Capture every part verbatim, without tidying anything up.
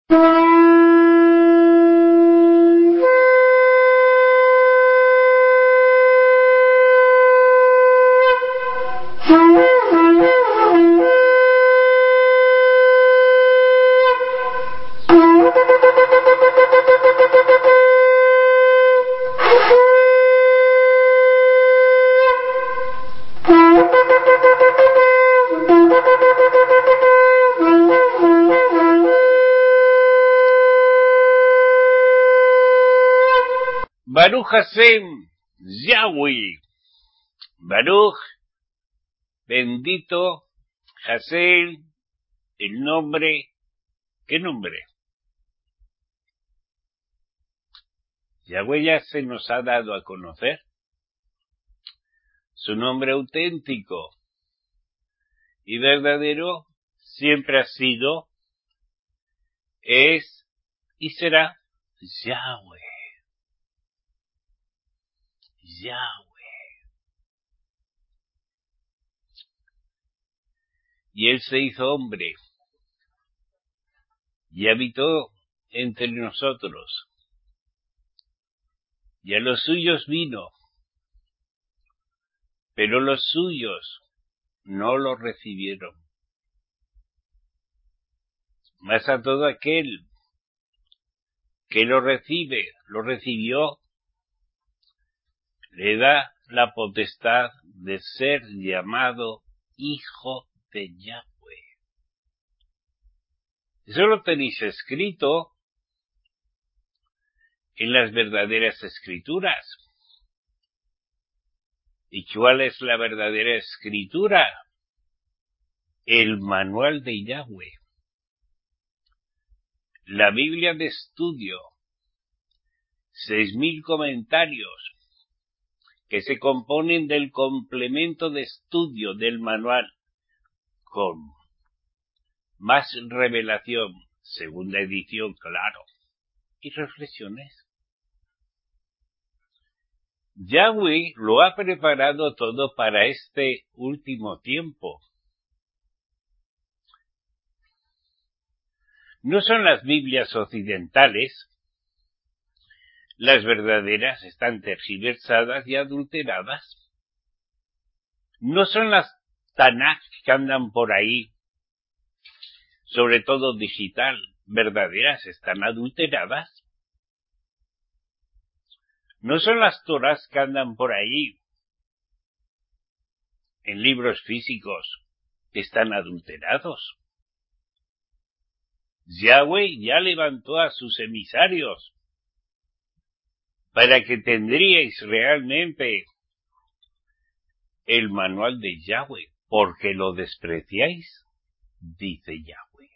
Baruch Hashem, Yahweh. Baruch, bendito, Hashem, el nombre, ¿qué nombre? Yahweh ya se nos ha dado a conocer. Su nombre auténtico y verdadero siempre ha sido, es y será Yahweh. Yahweh. Y Él se hizo hombre y habitó entre nosotros. Y a los suyos vino, pero los suyos no lo recibieron. Mas a todo aquel que lo recibe, lo recibió, le da la potestad de ser llamado Hijo de Yahweh. Eso lo tenéis escrito en las verdaderas escrituras. ¿Y cuál es la verdadera escritura? El manual de Yahweh. La Biblia de estudio. Seis mil comentarios que se componen del complemento de estudio del manual con más revelación, segunda edición, claro, y reflexiones. Yahweh lo ha preparado todo para este último tiempo. No son las Biblias occidentales, las verdaderas están tergiversadas y adulteradas. No son las Tanaj que andan por ahí, sobre todo digital, verdaderas, están adulteradas. No son las Torás que andan por ahí, en libros físicos, que están adulterados. Yahweh ya levantó a sus emisarios para que tendríais realmente el manual de Yahweh, porque lo despreciáis, dice Yahweh.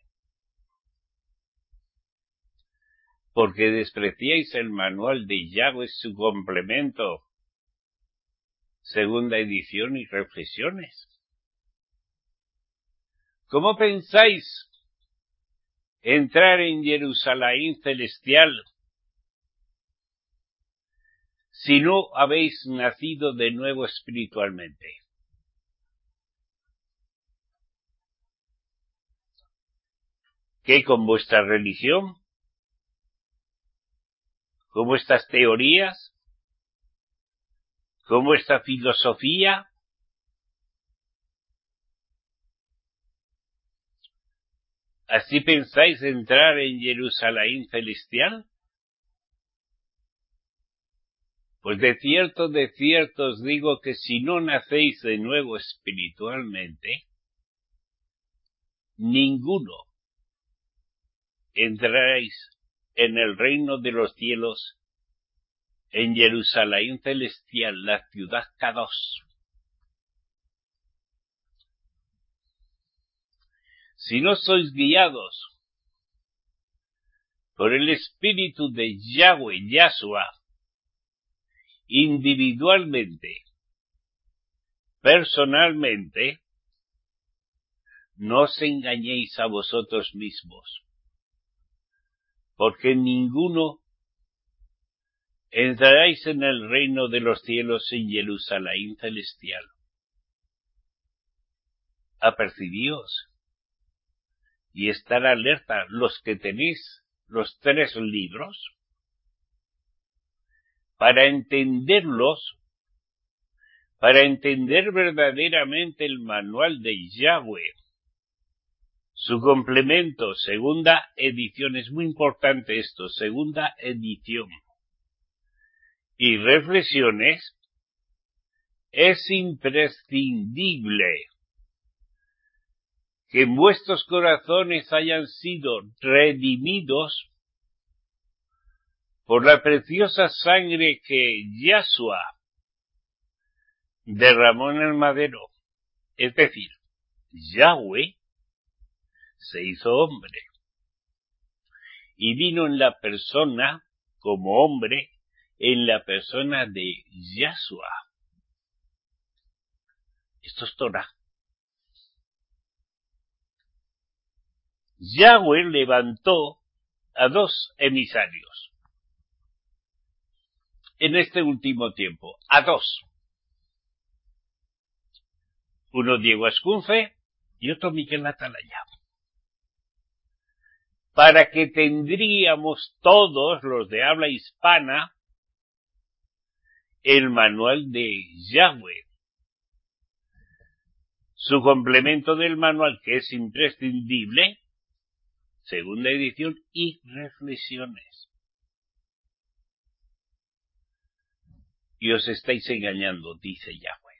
Porque despreciáis el manual de Yahweh, su complemento, segunda edición y reflexiones. ¿Cómo pensáis entrar en Jerusalén celestial si no habéis nacido de nuevo espiritualmente? ¿Qué con vuestra religión? ¿Con vuestras teorías? ¿Con vuestra filosofía? ¿Así pensáis entrar en Jerusalén celestial? Pues de cierto, de cierto os digo que si no nacéis de nuevo espiritualmente, ninguno entraréis en el reino de los cielos, en Jerusalén celestial, la ciudad Kadosh. Si no sois guiados por el Espíritu de Yahweh, Yahshua, individualmente, personalmente, no os engañéis a vosotros mismos, porque ninguno entraréis en el reino de los cielos en Jerusalén celestial. Apercibíos y estar alerta los que tenéis los tres libros para entenderlos, para entender verdaderamente el manual de Yahweh. Su complemento, segunda edición, es muy importante esto, segunda edición. Y reflexiones, es imprescindible que en vuestros corazones hayan sido redimidos por la preciosa sangre que Yahshua derramó en el madero. Es decir, Yahweh se hizo hombre y vino en la persona, como hombre, en la persona de Yahshua. Esto es Torah. Yahweh levantó a dos emisarios en este último tiempo, a dos. Uno Diego Ascunfe y otro Miguel Atalaya. Para que tendríamos todos los de habla hispana el manual de Yahweh. Su complemento del manual, que es imprescindible, segunda edición, y reflexiones. Y os estáis engañando, dice Yahweh.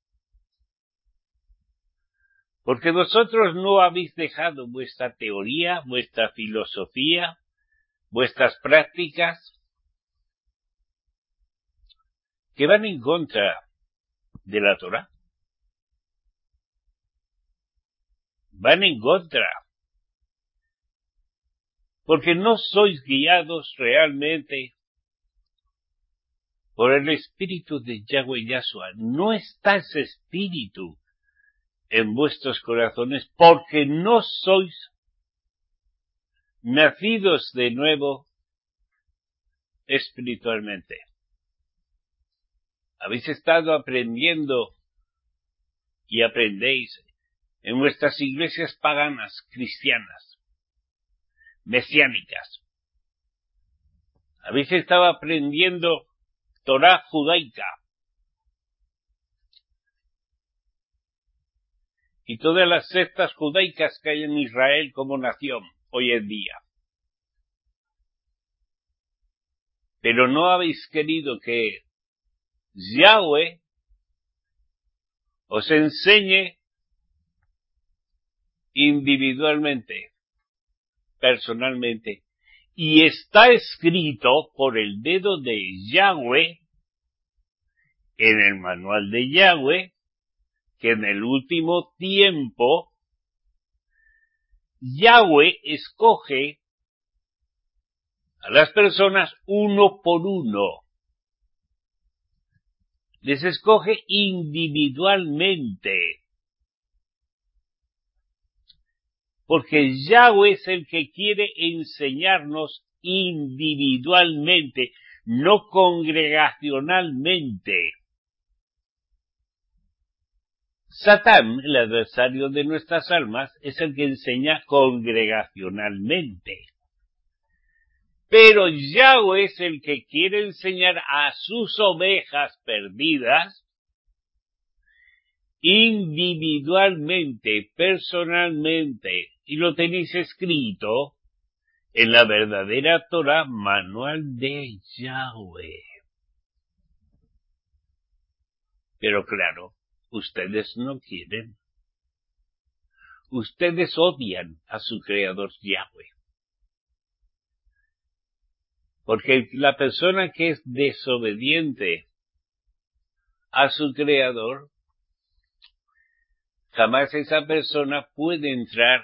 Porque vosotros no habéis dejado vuestra teoría, vuestra filosofía, vuestras prácticas, que van en contra de la Torah. Van en contra. Porque no sois guiados realmente por el espíritu de Yahweh Yahshua. No está ese espíritu en vuestros corazones porque no sois nacidos de nuevo espiritualmente. Habéis estado aprendiendo y aprendéis en vuestras iglesias paganas, cristianas, mesiánicas. Habéis estado aprendiendo Torah judaica y todas las sectas judaicas que hay en Israel como nación hoy en día. Pero no habéis querido que Yahweh os enseñe individualmente, personalmente, y está escrito por el dedo de Yahweh en el manual de Yahweh que en el último tiempo Yahweh escoge a las personas uno por uno. Les escoge individualmente. Porque Yahweh es el que quiere enseñarnos individualmente, no congregacionalmente. Satán, el adversario de nuestras almas, es el que enseña congregacionalmente. Pero Yahweh es el que quiere enseñar a sus ovejas perdidas individualmente, personalmente, y lo tenéis escrito en la verdadera Torah, manual de Yahweh. Pero claro, ustedes no quieren. Ustedes odian a su creador Yahweh. Porque la persona que es desobediente a su creador, jamás esa persona puede entrar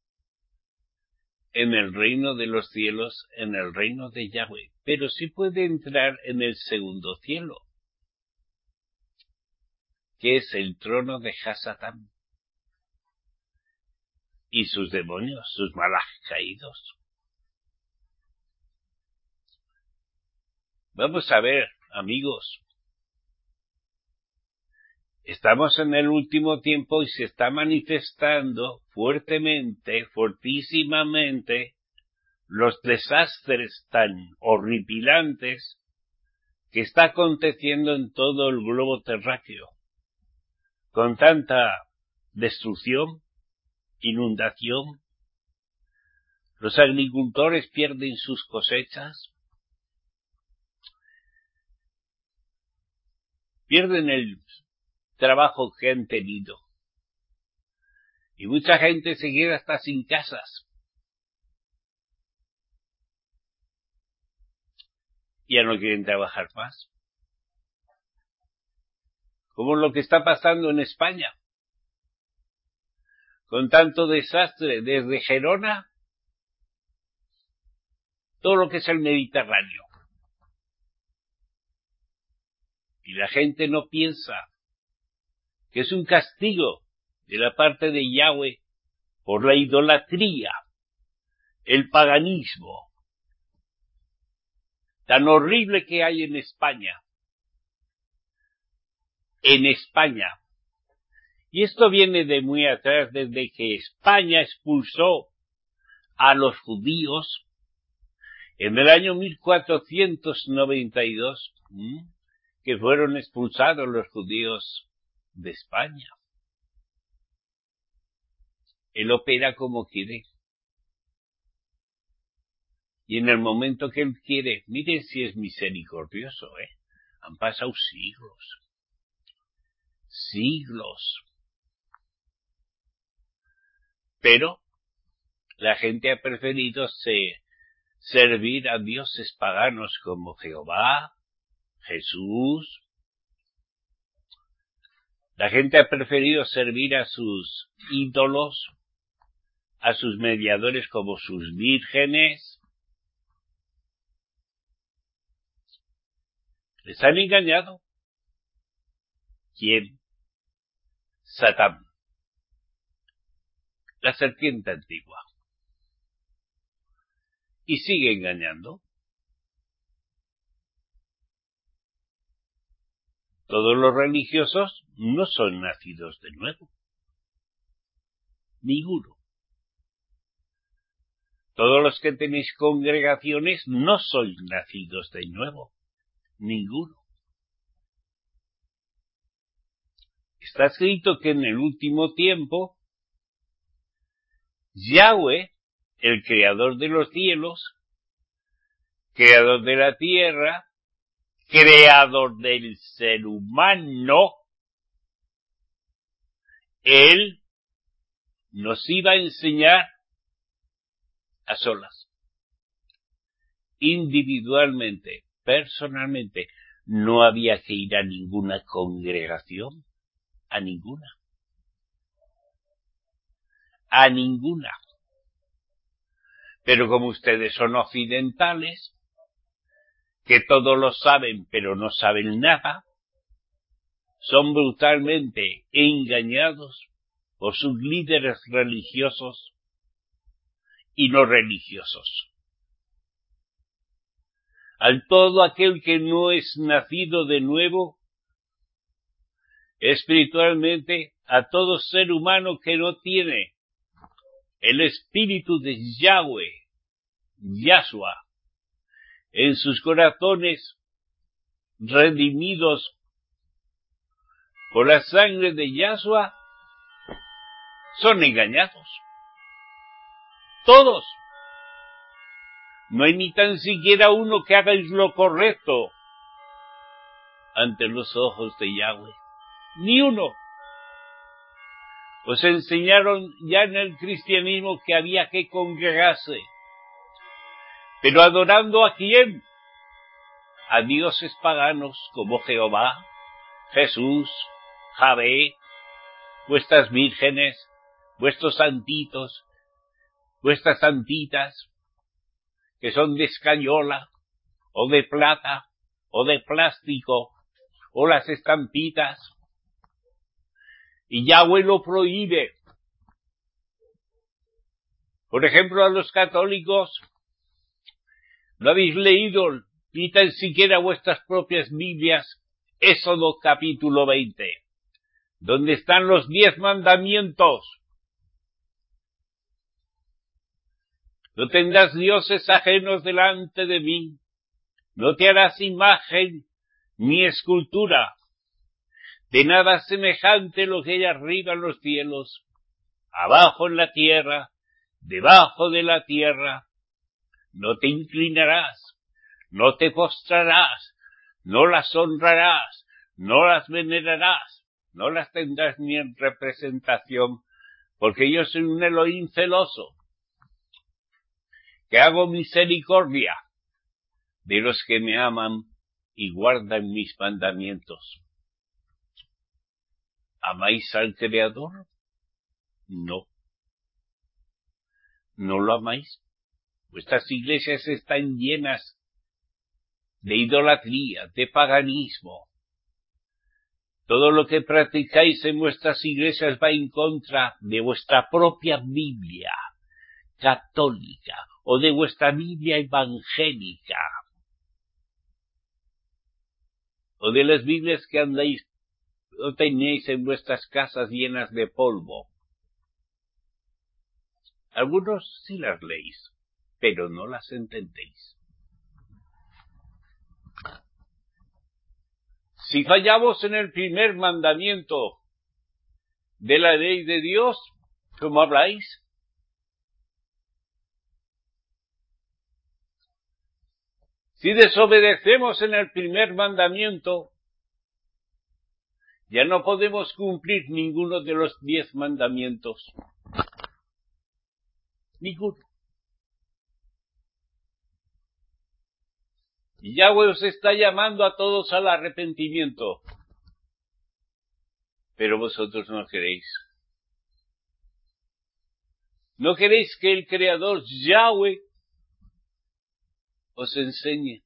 en el reino de los cielos, en el reino de Yahweh, pero sí puede entrar en el segundo cielo, que es el trono de Hasatán y sus demonios, sus malaj caídos. Vamos a ver, amigos, Estamos en el último tiempo y se está manifestando fuertemente, fortísimamente, los desastres tan horripilantes que está aconteciendo en todo el globo terráqueo, con tanta destrucción, inundación. Los agricultores pierden sus cosechas, pierden el trabajo que han tenido, y mucha gente se queda hasta sin casas. Ya no quieren trabajar más. Como lo que está pasando en España, con tanto desastre desde Gerona, todo lo que es el Mediterráneo. Y la gente no piensa que es un castigo de la parte de Yahweh por la idolatría, el paganismo tan horrible que hay en España. En España. Y esto viene de muy atrás, desde que España expulsó a los judíos en el año mil cuatrocientos noventa y dos, ¿m? que fueron expulsados los judíos de España. Él opera como quiere. Y en el momento que él quiere, miren si es misericordioso, ¿eh? Han pasado siglos. Siglos. Pero la gente ha preferido se, servir a dioses paganos como Jehová, Jesús. La gente ha preferido servir a sus ídolos, a sus mediadores como sus vírgenes. Les han engañado. ¿Quién? Satán. La serpiente antigua. Y sigue engañando. Todos los religiosos no son nacidos de nuevo. Ninguno. Todos los que tenéis congregaciones no sois nacidos de nuevo. Ninguno. Está escrito que en el último tiempo, Yahweh, el creador de los cielos, creador de la tierra, creador del ser humano, Él nos iba a enseñar a solas, individualmente, personalmente. No había que ir a ninguna congregación, a ninguna, a ninguna. Pero como ustedes son occidentales, que todo lo saben pero no saben nada, son brutalmente engañados por sus líderes religiosos y no religiosos. Al todo aquel que no es nacido de nuevo, espiritualmente, a todo ser humano que no tiene el espíritu de Yahweh, Yahshua, en sus corazones redimidos por la sangre de Yahshua, son engañados. Todos. No hay ni tan siquiera uno que haga lo correcto ante los ojos de Yahweh. Ni uno. Os enseñaron ya en el cristianismo que había que congregarse. Pero adorando ¿a quién? A dioses paganos como Jehová, Jesús, Javé, vuestras vírgenes, vuestros santitos, vuestras santitas, que son de escayola, o de plata, o de plástico, o las estampitas. Y Yahweh lo prohíbe. Por ejemplo, a los católicos, ¿no habéis leído ni tan siquiera vuestras propias Biblias? Éxodo capítulo veinte. ¿Dónde están los diez mandamientos? No tendrás dioses ajenos delante de mí. No te harás imagen ni escultura de nada semejante lo que hay arriba en los cielos, abajo en la tierra, debajo de la tierra. No te inclinarás, no te postrarás, no las honrarás, no las venerarás, no las tendrás ni en representación, porque yo soy un Elohim celoso, que hago misericordia de los que me aman y guardan mis mandamientos. ¿Amáis al Creador? No. ¿No lo amáis? Vuestras iglesias están llenas de idolatría, de paganismo. Todo lo que practicáis en vuestras iglesias va en contra de vuestra propia Biblia católica o de vuestra Biblia evangélica o de las Biblias que andáis o tenéis en vuestras casas llenas de polvo. Algunos sí las leéis, pero no las entendéis. Si fallamos en el primer mandamiento de la ley de Dios, ¿cómo habláis? Si desobedecemos en el primer mandamiento, ya no podemos cumplir ninguno de los diez mandamientos. Ninguno. Y Yahweh os está llamando a todos al arrepentimiento. Pero vosotros no queréis. No queréis que el Creador Yahweh os enseñe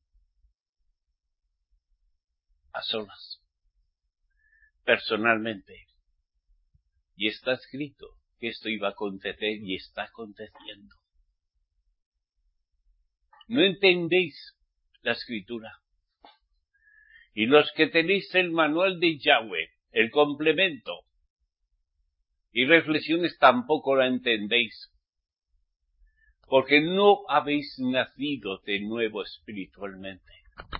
a solas, personalmente. Y está escrito que esto iba a acontecer y está aconteciendo. No entendéis la escritura. Y los que tenéis el manual de Yahweh, el complemento y reflexiones, tampoco la entendéis, porque no habéis nacido de nuevo espiritualmente.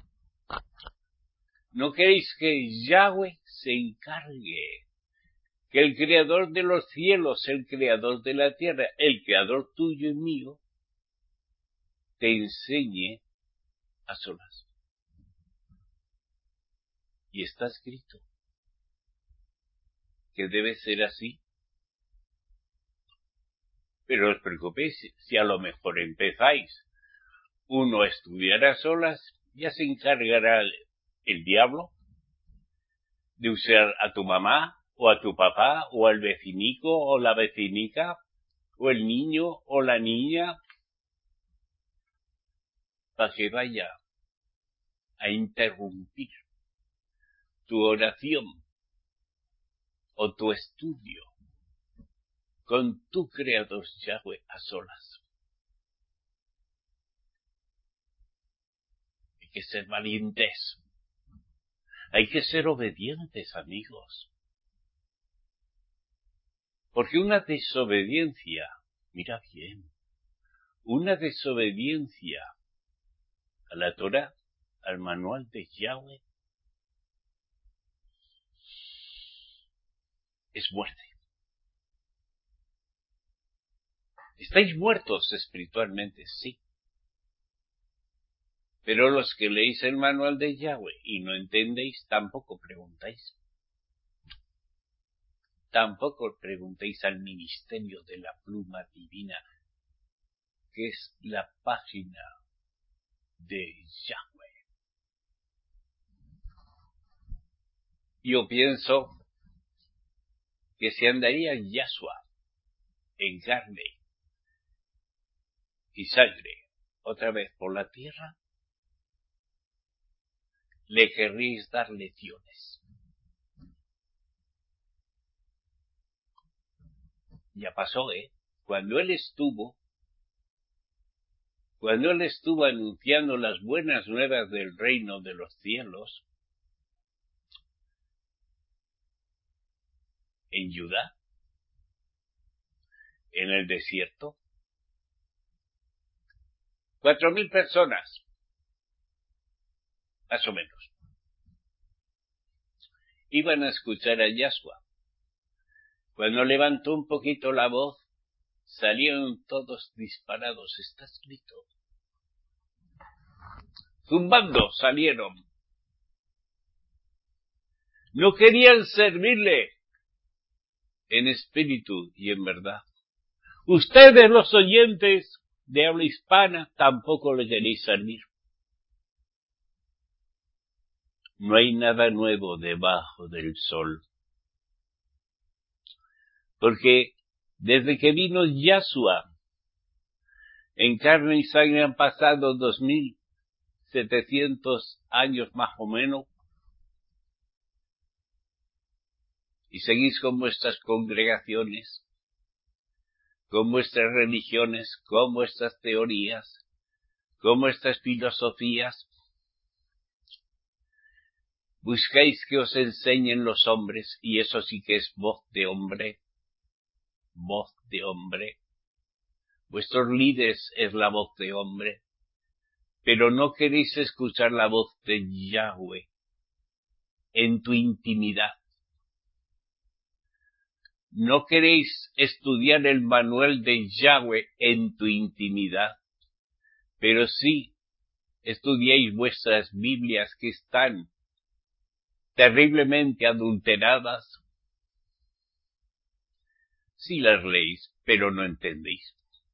No queréis que Yahweh se encargue, que el Creador de los cielos, el Creador de la tierra, el Creador tuyo y mío, te enseñe a solas. Y está escrito que debe ser así. Pero no os preocupéis, si a lo mejor empezáis uno a estudiar a solas, ya se encargará el, el diablo de usar a tu mamá, o a tu papá, o al vecinico, o la vecinica, o el niño, o la niña, para que vaya a interrumpir tu oración o tu estudio con tu Creador Yahweh a solas. Hay que ser valientes. Hay que ser obedientes, amigos. Porque una desobediencia, mira bien, una desobediencia a la Torah, al manual de Yahweh, es muerte. Estáis muertos espiritualmente, sí. Pero los que leéis el manual de Yahweh y no entendéis, tampoco preguntáis. Tampoco preguntéis al ministerio de la pluma divina, que es la página de Yahweh. Yo pienso que si andaría Yahshua en carne y sangre otra vez por la tierra, le querríais dar lecciones. Ya pasó, ¿eh? Cuando él estuvo, cuando él estuvo anunciando las buenas nuevas del reino de los cielos, en Judá, en el desierto. Cuatro mil personas, más o menos, iban a escuchar a Yahshua. Cuando levantó un poquito la voz, salieron todos disparados, está escrito. Zumbando salieron. No querían servirle en espíritu y en verdad. Ustedes, los oyentes de habla hispana, tampoco le queréis servir. No hay nada nuevo debajo del sol. Porque desde que vino Yahshua, en carne y sangre han pasado dos mil setecientos años más o menos, y seguís con vuestras congregaciones, con vuestras religiones, con vuestras teorías, con vuestras filosofías. Buscáis que os enseñen los hombres, y eso sí que es voz de hombre, voz de hombre. Vuestros líderes es la voz de hombre, pero no queréis escuchar la voz de Yahweh en tu intimidad. No queréis estudiar el manual de Yahweh en tu intimidad, pero sí estudiáis vuestras Biblias que están terriblemente adulteradas. Sí las leéis, pero no entendéis.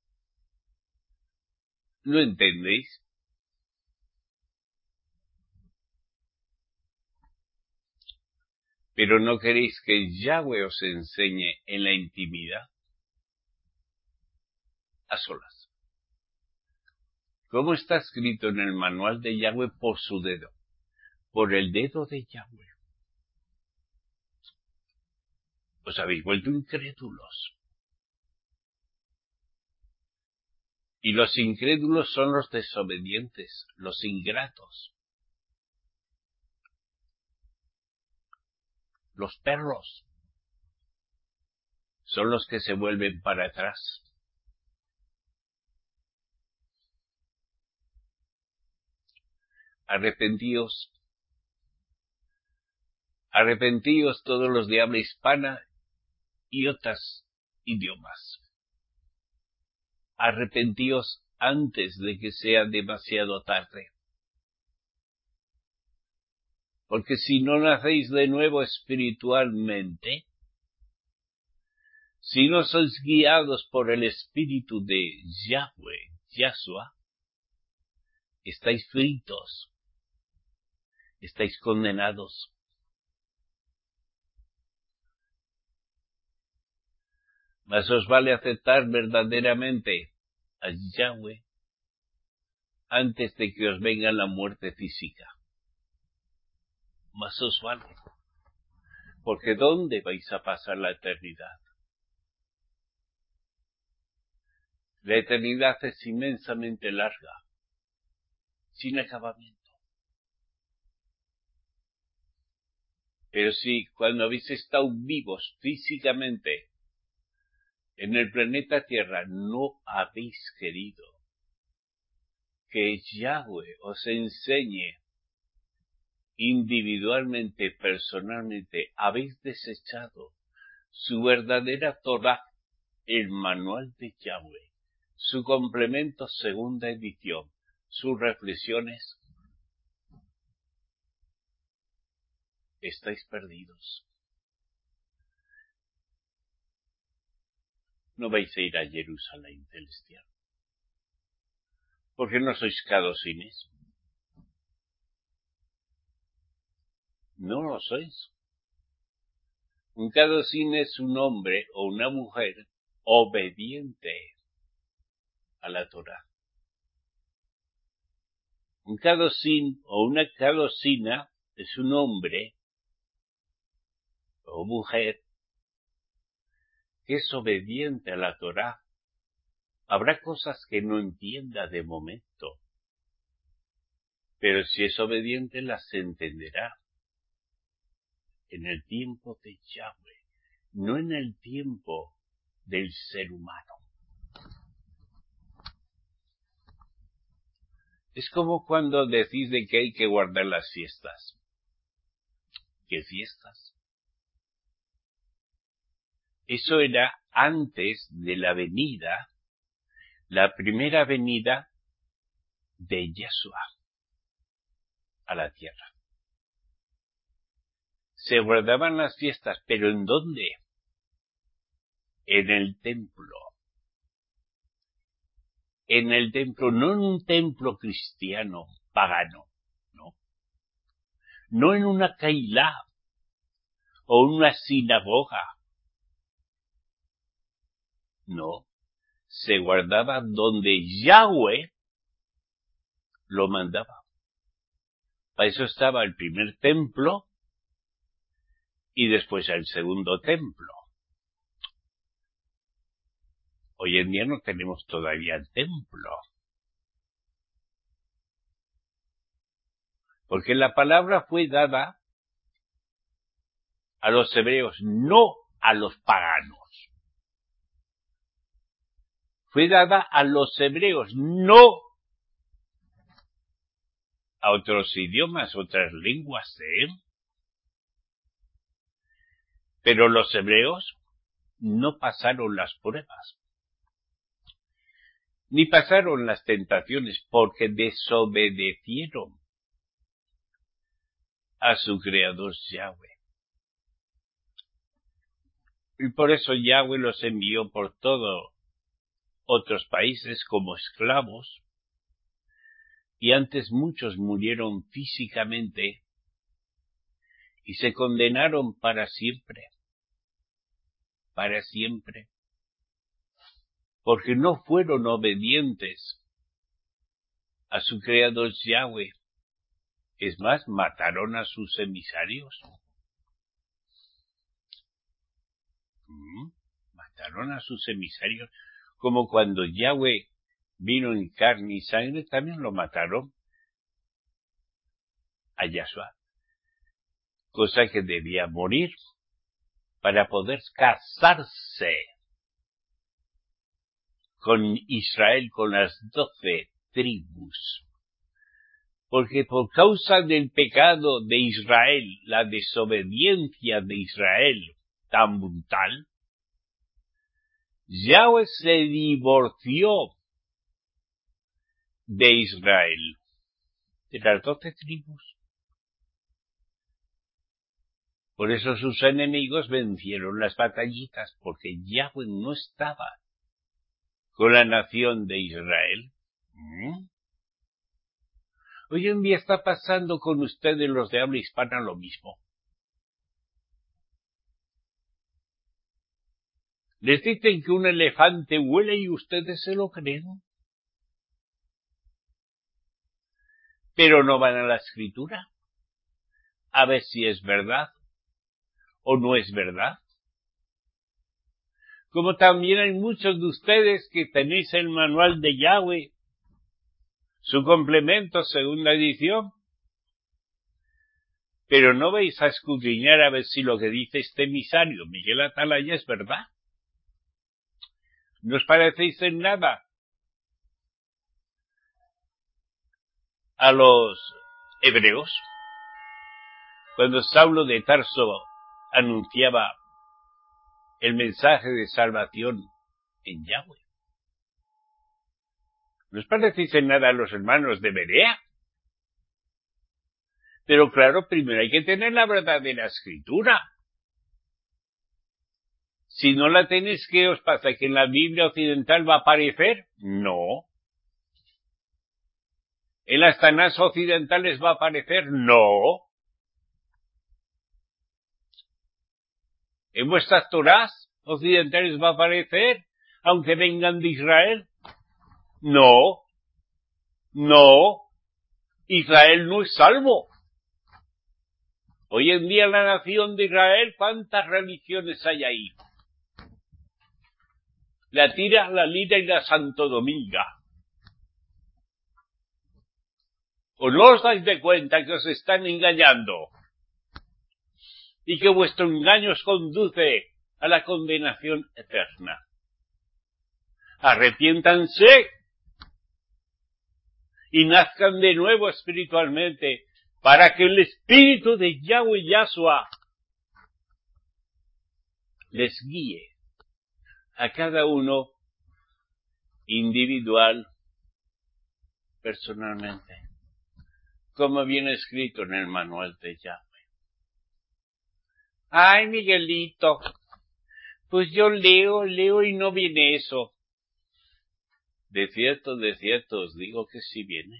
¿No entendéis? Pero no queréis que Yahweh os enseñe en la intimidad, a solas. ¿Cómo está escrito en el manual de Yahweh? Por su dedo, por el dedo de Yahweh. Os habéis vuelto incrédulos. Y los incrédulos son los desobedientes, los ingratos, los perros, son los que se vuelven para atrás. Arrepentíos, arrepentíos todos los de habla hispana y otros idiomas. Arrepentíos antes de que sea demasiado tarde. Porque si no nacéis de nuevo espiritualmente, si no sois guiados por el espíritu de Yahweh, Yahshua, estáis fritos, estáis condenados. Mas os vale aceptar verdaderamente a Yahweh antes de que os venga la muerte física. Mas os vale. Porque ¿dónde vais a pasar la eternidad? La eternidad es inmensamente larga, sin acabamiento. Pero si cuando habéis estado vivos físicamente en el planeta Tierra no habéis querido que Yahweh os enseñe individualmente, personalmente, habéis desechado su verdadera Torah, el manual de Yahweh, su complemento segunda edición, sus reflexiones, estáis perdidos. No vais a ir a Jerusalén celestial, porque no sois cadosines. No lo sois. Un cadosín es un hombre o una mujer obediente a la Torah. Un cadosín o una cadosina es un hombre o mujer que es obediente a la Torah. Habrá cosas que no entienda de momento, pero si es obediente las entenderá en el tiempo de Yahweh. no en el tiempo del ser humano. Es como cuando decide que hay que guardar las fiestas. ¿Qué fiestas? Eso era antes de la venida, la primera venida de Yeshua a la tierra. Se guardaban las fiestas, pero ¿en dónde? En el templo. En el templo, no en un templo cristiano, pagano, no. No en una cailá o una sinagoga. No. Se guardaba donde Yahweh lo mandaba. Para eso estaba el primer templo y después el segundo templo. Hoy en día no tenemos todavía el templo. Porque la palabra fue dada a los hebreos, no a los paganos. Fue dada a los hebreos, no a otros idiomas, otras lenguas, ¿eh? Pero los hebreos no pasaron las pruebas, ni pasaron las tentaciones, porque desobedecieron a su creador Yahweh. Y por eso Yahweh los envió por todos otros países como esclavos, y antes muchos murieron físicamente y se condenaron para siempre, para siempre, porque no fueron obedientes a su creador Yahweh. Es más, mataron a sus emisarios. ¿Mm? Mataron a sus emisarios, como cuando Yahweh vino en carne y sangre, también lo mataron a Yahshua, cosa que debía morir para poder casarse con Israel, con las doce tribus. Porque por causa del pecado de Israel, la desobediencia de Israel tan brutal, Yahweh se divorció de Israel, de las doce tribus. Por eso sus enemigos vencieron las batallitas, porque Yahweh no estaba con la nación de Israel. ¿Mm? Hoy en día está pasando con ustedes los de habla hispana lo mismo. Les dicen que un elefante huele y ustedes se lo creen. Pero no van a la escritura a ver si es verdad o no es verdad. Como también hay muchos de ustedes que tenéis el manual de Yahweh, su complemento, segunda edición, pero no vais a escudriñar a ver si lo que dice este emisario, Miguel Atalaya, es verdad. ¿No os parecéis en nada a los hebreos? Cuando Saulo de Tarso anunciaba el mensaje de salvación en Yahweh. ¿No os parecéis en nada a los hermanos de Berea? Pero claro, primero hay que tener la verdadera escritura. Si no la tenéis, ¿qué os pasa? ¿Que en la Biblia occidental va a aparecer? No. ¿En las Tanás occidentales va a aparecer? No. ¿En vuestras Torás occidentales va a aparecer, aunque vengan de Israel? No. No. Israel no es salvo. Hoy en día la nación de Israel, ¿cuántas religiones hay ahí? La Tira, la Lira y la Santo Dominga. ¿O no os dais de cuenta que os están engañando? Y que vuestro engaño os conduce a la condenación eterna. Arrepiéntanse y nazcan de nuevo espiritualmente para que el Espíritu de Yahweh Yahshua les guíe a cada uno individual, personalmente, como viene escrito en el manual de Yahweh. Ay, Miguelito, pues yo leo, leo y no viene eso. De cierto, de cierto os digo que sí viene.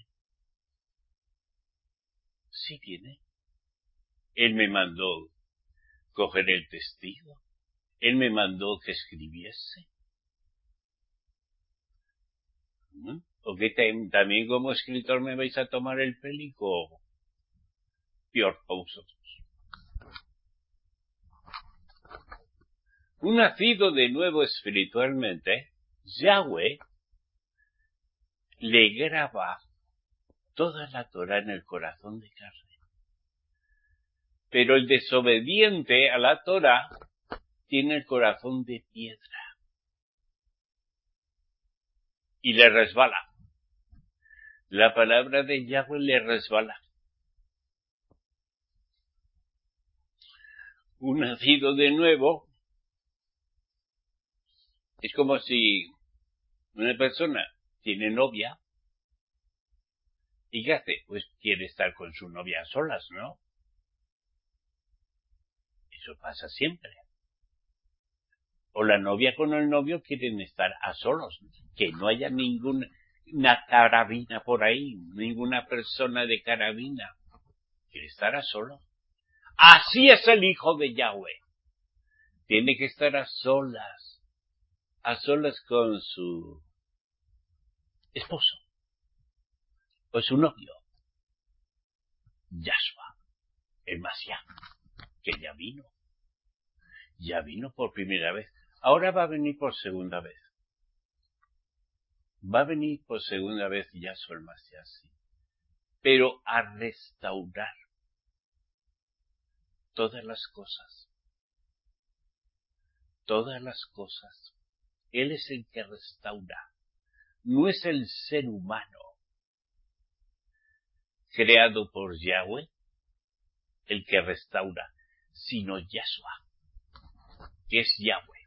Sí viene. Él me mandó coger el testigo. Él me mandó que escribiese. ¿Mm? ¿O que también como escritor me vais a tomar el pelico? Peor para vosotros. Un nacido de nuevo espiritualmente, Yahweh le graba toda la Torah en el corazón de carne. Pero el desobediente a la Torah tiene el corazón de piedra. Y le resbala. La palabra de Yahweh le resbala. Un nacido de nuevo es como si una persona tiene novia. ¿Y qué hace? Pues quiere estar con su novia a solas, ¿no? Eso pasa siempre. O la novia con el novio quieren estar a solos. Que no haya ninguna carabina por ahí, ninguna persona de carabina. Quiere estar a solos. Así es el hijo de Yahweh. Tiene que estar a solas. A solas con su esposo. O su novio. Yahshua. El Mashiach. Que ya vino. Ya vino por primera vez. Ahora va a venir por segunda vez. Va a venir por segunda vez Yahshua el Mashiach, sí. Pero a restaurar todas las cosas. Todas las cosas. Él es el que restaura. No es el ser humano creado por Yahweh el que restaura, sino Yahshua, que es Yahweh.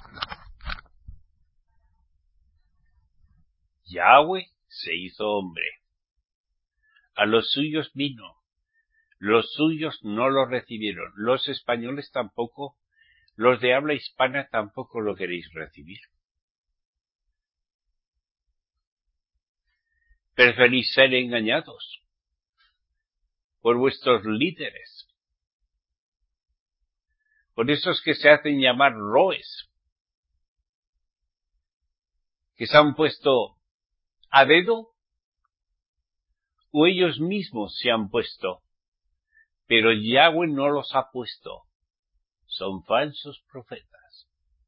Yahweh se hizo hombre. A los suyos vino. Los suyos no lo recibieron. Los españoles tampoco. Los de habla hispana tampoco lo queréis recibir. Preferís ser engañados por vuestros líderes, por esos que se hacen llamar roes, que se han puesto a dedo, o ellos mismos se han puesto, pero Yahweh no los ha puesto. Son falsos profetas.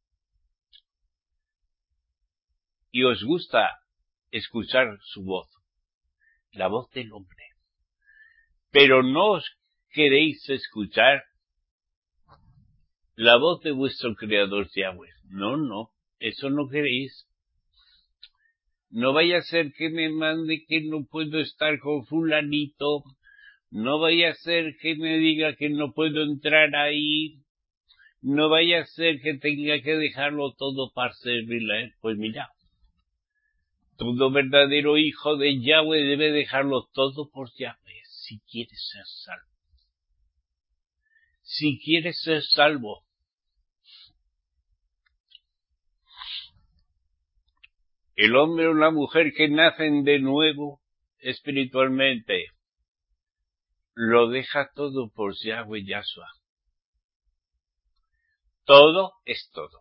Y os gusta escuchar su voz, la voz del hombre. Pero no os queréis escuchar la voz de vuestro Creador Yahweh. No, no, eso no queréis. No vaya a ser que me mande que no puedo estar con fulanito. No vaya a ser que me diga que no puedo entrar ahí. No vaya a ser que tenga que dejarlo todo para servirle a él. Pues mira, todo verdadero hijo de Yahweh debe dejarlo todo por Yahweh si quiere ser salvo. Si quiere ser salvo. El hombre o la mujer que nacen de nuevo espiritualmente lo deja todo por Yahweh Yahshua. Todo es todo.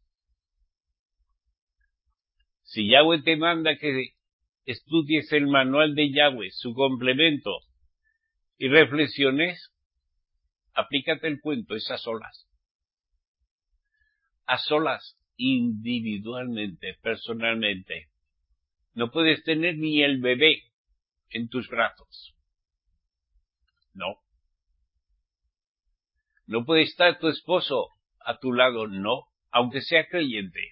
Si Yahweh te manda que estudies el manual de Yahweh, su complemento, y reflexiones, aplícate el cuento, es a solas. A solas, individualmente, personalmente. No puedes tener ni el bebé en tus brazos. No. No puede estar tu esposo a tu lado, no, aunque sea creyente.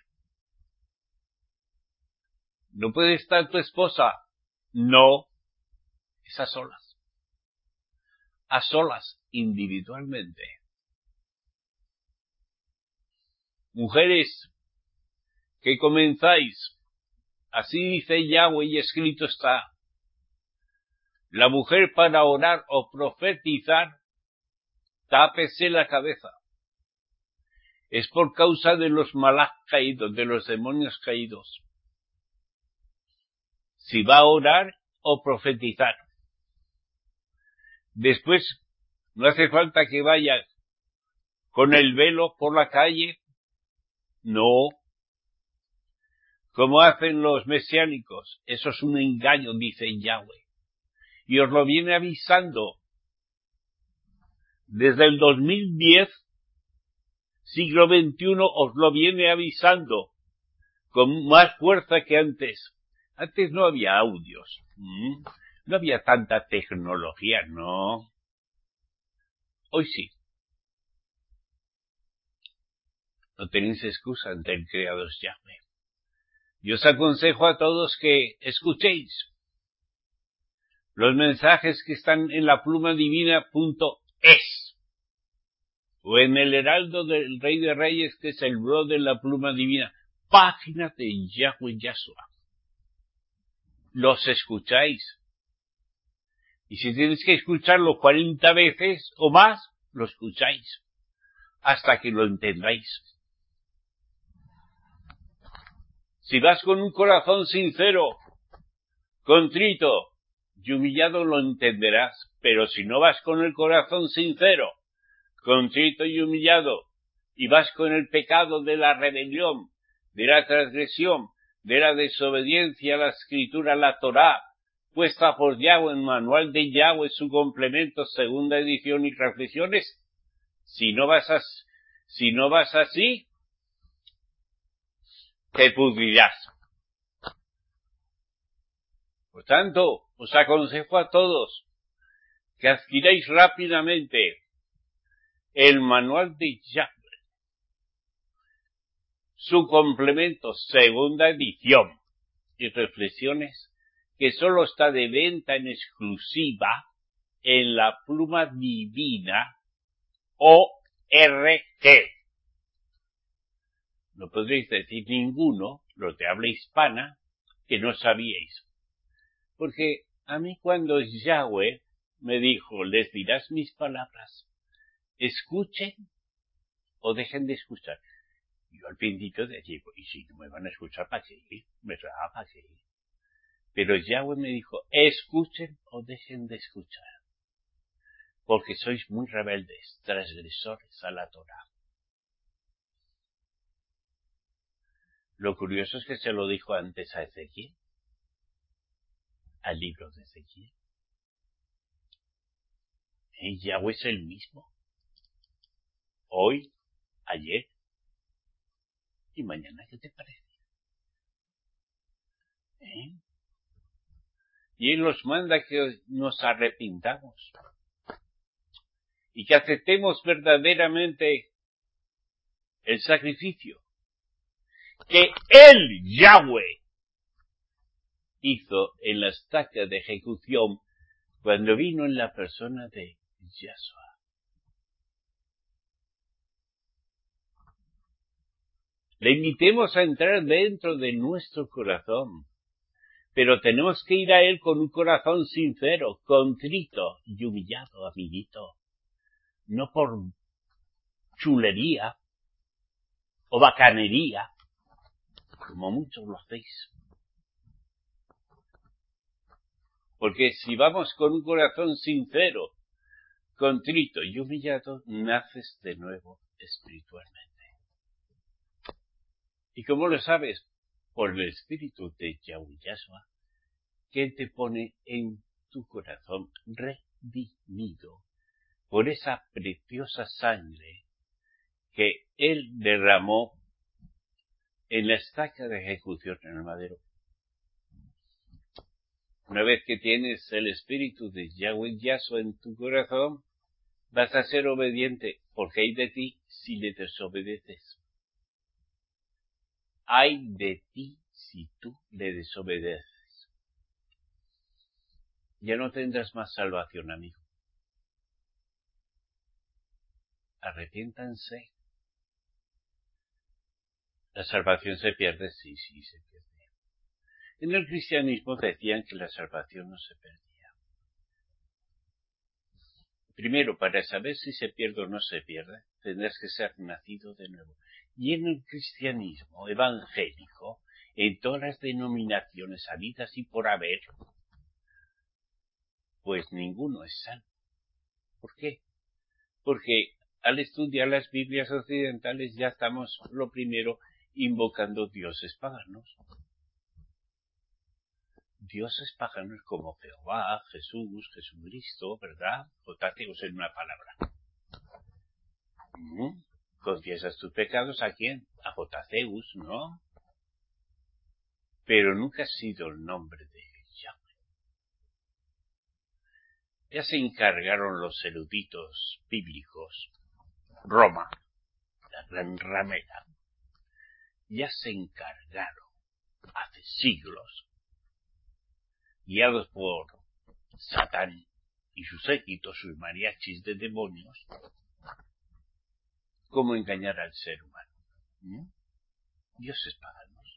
¿No puede estar tu esposa? No, es a solas. A solas, individualmente. Mujeres, que comenzáis, así dice Yahweh y escrito está, la mujer para orar o profetizar, tápese la cabeza. Es por causa de los malaj caídos, de los demonios caídos. Si va a orar o profetizar. Después, no hace falta que vaya con el velo por la calle. No. Como hacen los mesiánicos. Eso es un engaño, dice Yahweh. Y os lo viene avisando. Desde el dos mil diez, siglo veintiuno, os lo viene avisando. Con más fuerza que antes. Antes no había audios. ¿Mm? No había tanta tecnología, no. Hoy sí. No tenéis excusa ante el Creador Yahweh. Yo os aconsejo a todos que escuchéis los mensajes que están en la pluma divina punto es o en el Heraldo del Rey de Reyes, que es el blog de la pluma divina, página de Yahweh Yahshua. Los escucháis. Y si tenéis que escucharlo cuarenta veces o más, lo escucháis hasta que lo entendáis. Si vas con un corazón sincero, contrito y humillado, lo entenderás. Pero si no vas con el corazón sincero, contrito y humillado, y vas con el pecado de la rebelión, de la transgresión, de la desobediencia a la escritura, la Torá, puesta por Yahweh en Manual de Yahweh, su complemento, segunda edición y reflexiones, si no vas, a, si no vas así, te pudrirás. Por tanto, os aconsejo a todos que adquiráis rápidamente el Manual de Yahweh, su complemento, segunda edición y reflexiones, que solo está de venta en exclusiva en la pluma divina O R G. No podréis decir ninguno, los de habla hispana, que no sabíais. Porque a mí cuando Yahweh me dijo, les dirás mis palabras, escuchen o dejen de escuchar. Yo al principio decía, y si no me van a escuchar, ¿para qué? Me traga, ¿para qué? Pero Yahweh me dijo, escuchen o dejen de escuchar. Porque sois muy rebeldes, transgresores a la Torá. Lo curioso es que se lo dijo antes a Ezequiel, al libro de Ezequiel. ¿Eh? Yahweh es el mismo. Hoy, ayer y mañana, ¿qué te parece? ¿Eh? Y Él nos manda que nos arrepintamos y que aceptemos verdaderamente el sacrificio que Él, Yahweh, hizo en la estaca de ejecución cuando vino en la persona de Yahshua. Le invitemos a entrar dentro de nuestro corazón, pero tenemos que ir a Él con un corazón sincero, contrito y humillado, amiguito, no por chulería o bacanería, como muchos lo hacéis. Porque si vamos con un corazón sincero, contrito y humillado, naces de nuevo espiritualmente. ¿Y cómo lo sabes? Por el espíritu de Yahweh Yahshua, que Él te pone en tu corazón redimido por esa preciosa sangre que Él derramó en la estaca de ejecución en el madero. Una vez que tienes el espíritu de Yahweh Yahshua en tu corazón, vas a ser obediente, porque hay de ti si le desobedeces. Hay de ti si tú le desobedeces. Ya no tendrás más salvación, amigo. Arrepiéntanse. La salvación se pierde, sí, sí, se pierde. En el cristianismo decían que la salvación no se perdía. Primero, para saber si se pierde o no se pierde, tendrás que ser nacido de nuevo. Y en el cristianismo evangélico, en todas las denominaciones habidas y por haber, pues ninguno es salvo. ¿Por qué? Porque al estudiar las Biblias occidentales ya estamos, lo primero, invocando dioses paganos. Dioses paganos como Jehová, Jesús, Jesucristo, ¿verdad? O ateos en una palabra. ¿Mm? Confiesas tus pecados a quién? A Jotaceus, ¿no? Pero nunca ha sido el nombre de Yahweh. Ya se encargaron los eruditos bíblicos, Roma, la gran ramera, ya se encargaron hace siglos, guiados por Satán y sus séquitos, sus mariachis de demonios, cómo engañar al ser humano. ¿Mm? Dioses paganos.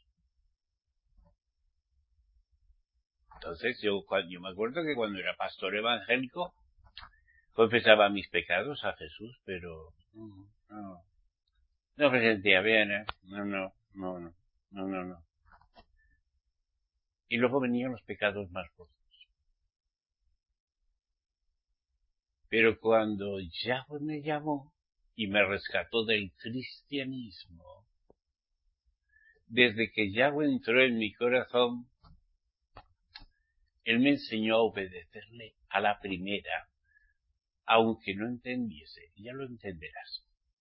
Entonces yo, yo me acuerdo que cuando era pastor evangélico confesaba mis pecados a Jesús, pero no, no, no me sentía bien, ¿eh? No, no, no, no, no, no, no. Y luego venían los pecados más gordos. Pero cuando Yahweh me llamó y me rescató del cristianismo, desde que Yahweh entró en mi corazón, Él me enseñó a obedecerle a la primera, aunque no entendiese. Ya lo entenderás.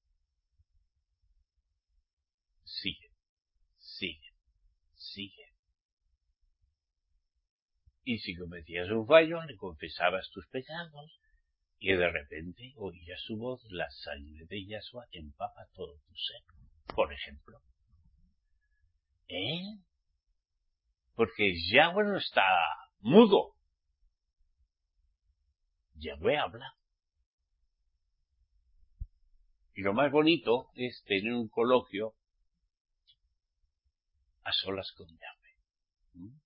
Sigue, sigue, sigue. Y si cometías un fallo, le confesabas tus pecados, y de repente oías su voz, la sangre de Yahshua empapa todo tu ser. Por ejemplo. ¿Eh? Porque Yahweh no está mudo. Yahweh habla. Y lo más bonito es tener un coloquio a solas con Yahweh. ¿Mm?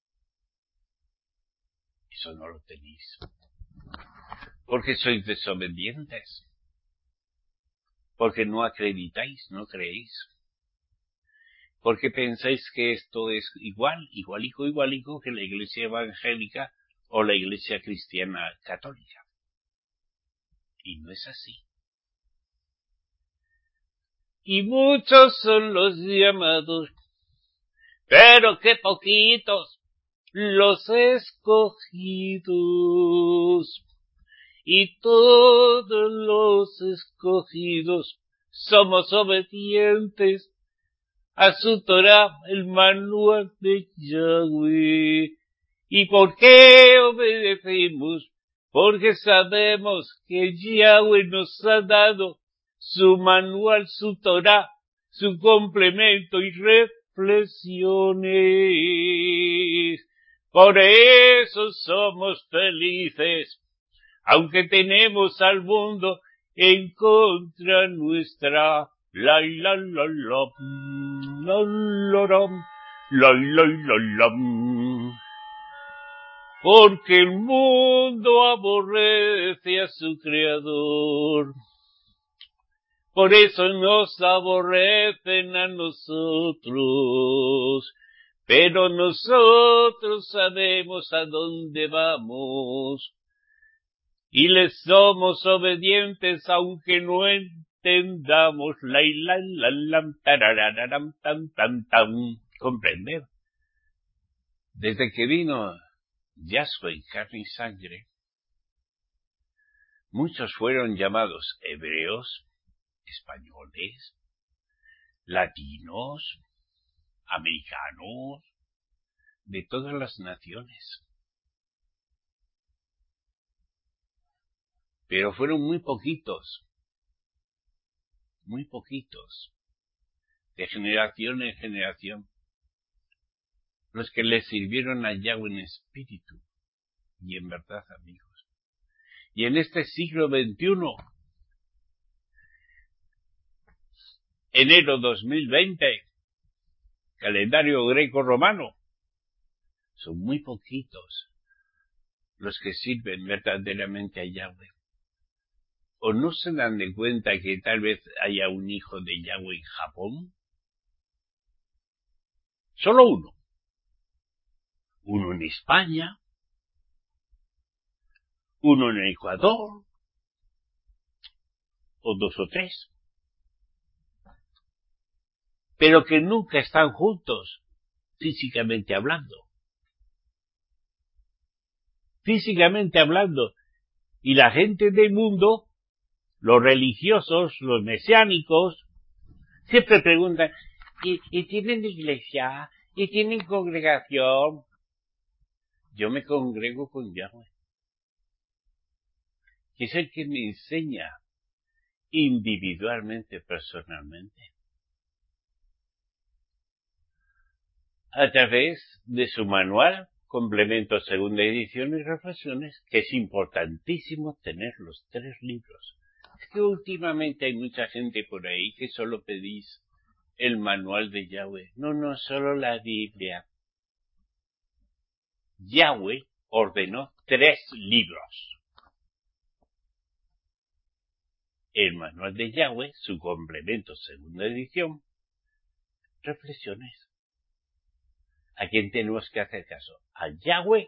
Eso no lo tenéis. Porque sois desobedientes. Porque no acreditáis, no creéis. Porque pensáis que esto es igual, igualico, igualico que la iglesia evangélica o la iglesia cristiana católica. Y no es así. Y muchos son los llamados, pero qué poquitos los escogidos. Y todos los escogidos somos obedientes a su Torah, el manual de Yahweh. ¿Y por qué obedecemos? Porque sabemos que Yahweh nos ha dado su manual, su Torah, su complemento y reflexiones. Por eso somos felices, aunque tenemos al mundo en contra nuestra. La la la la, la la la, la la la la. Porque el mundo aborrece a su creador. Por eso nos aborrecen a nosotros. Pero nosotros sabemos a dónde vamos. Y les somos obedientes aunque no entendamos. La la la la, tarararam, tan tan tan. ¿Comprende? Desde que vino Yahshua en carne y sangre, muchos fueron llamados hebreos, españoles, latinos, americanos, de todas las naciones. pero fueron muy poquitos, muy poquitos, de generación en generación, los que le sirvieron a Yahweh en espíritu y en verdad, amigos. Y en este siglo veintiuno, enero dos mil veinte, calendario greco-romano, son muy poquitos los que sirven verdaderamente a Yahweh. ¿O no se dan de cuenta que tal vez haya un hijo de Yahweh en Japón? Solo uno. Uno en España, uno en Ecuador, o dos o tres. Pero que nunca están juntos, físicamente hablando. Físicamente hablando. Y la gente del mundo, los religiosos, los mesiánicos, siempre preguntan, ¿y, y tienen iglesia? ¿Y tienen congregación? Yo me congrego con Yahweh, que es el que me enseña individualmente, personalmente, a través de su manual, complemento segunda edición y reflexiones, que es importantísimo tener los tres libros. Es que últimamente hay mucha gente por ahí que solo pedís el manual de Yahweh. No, no, solo la Biblia. Yahweh ordenó tres libros. El manual de Yahweh, su complemento segunda edición, reflexiones. ¿A quién tenemos que hacer caso? ¿A Yahweh?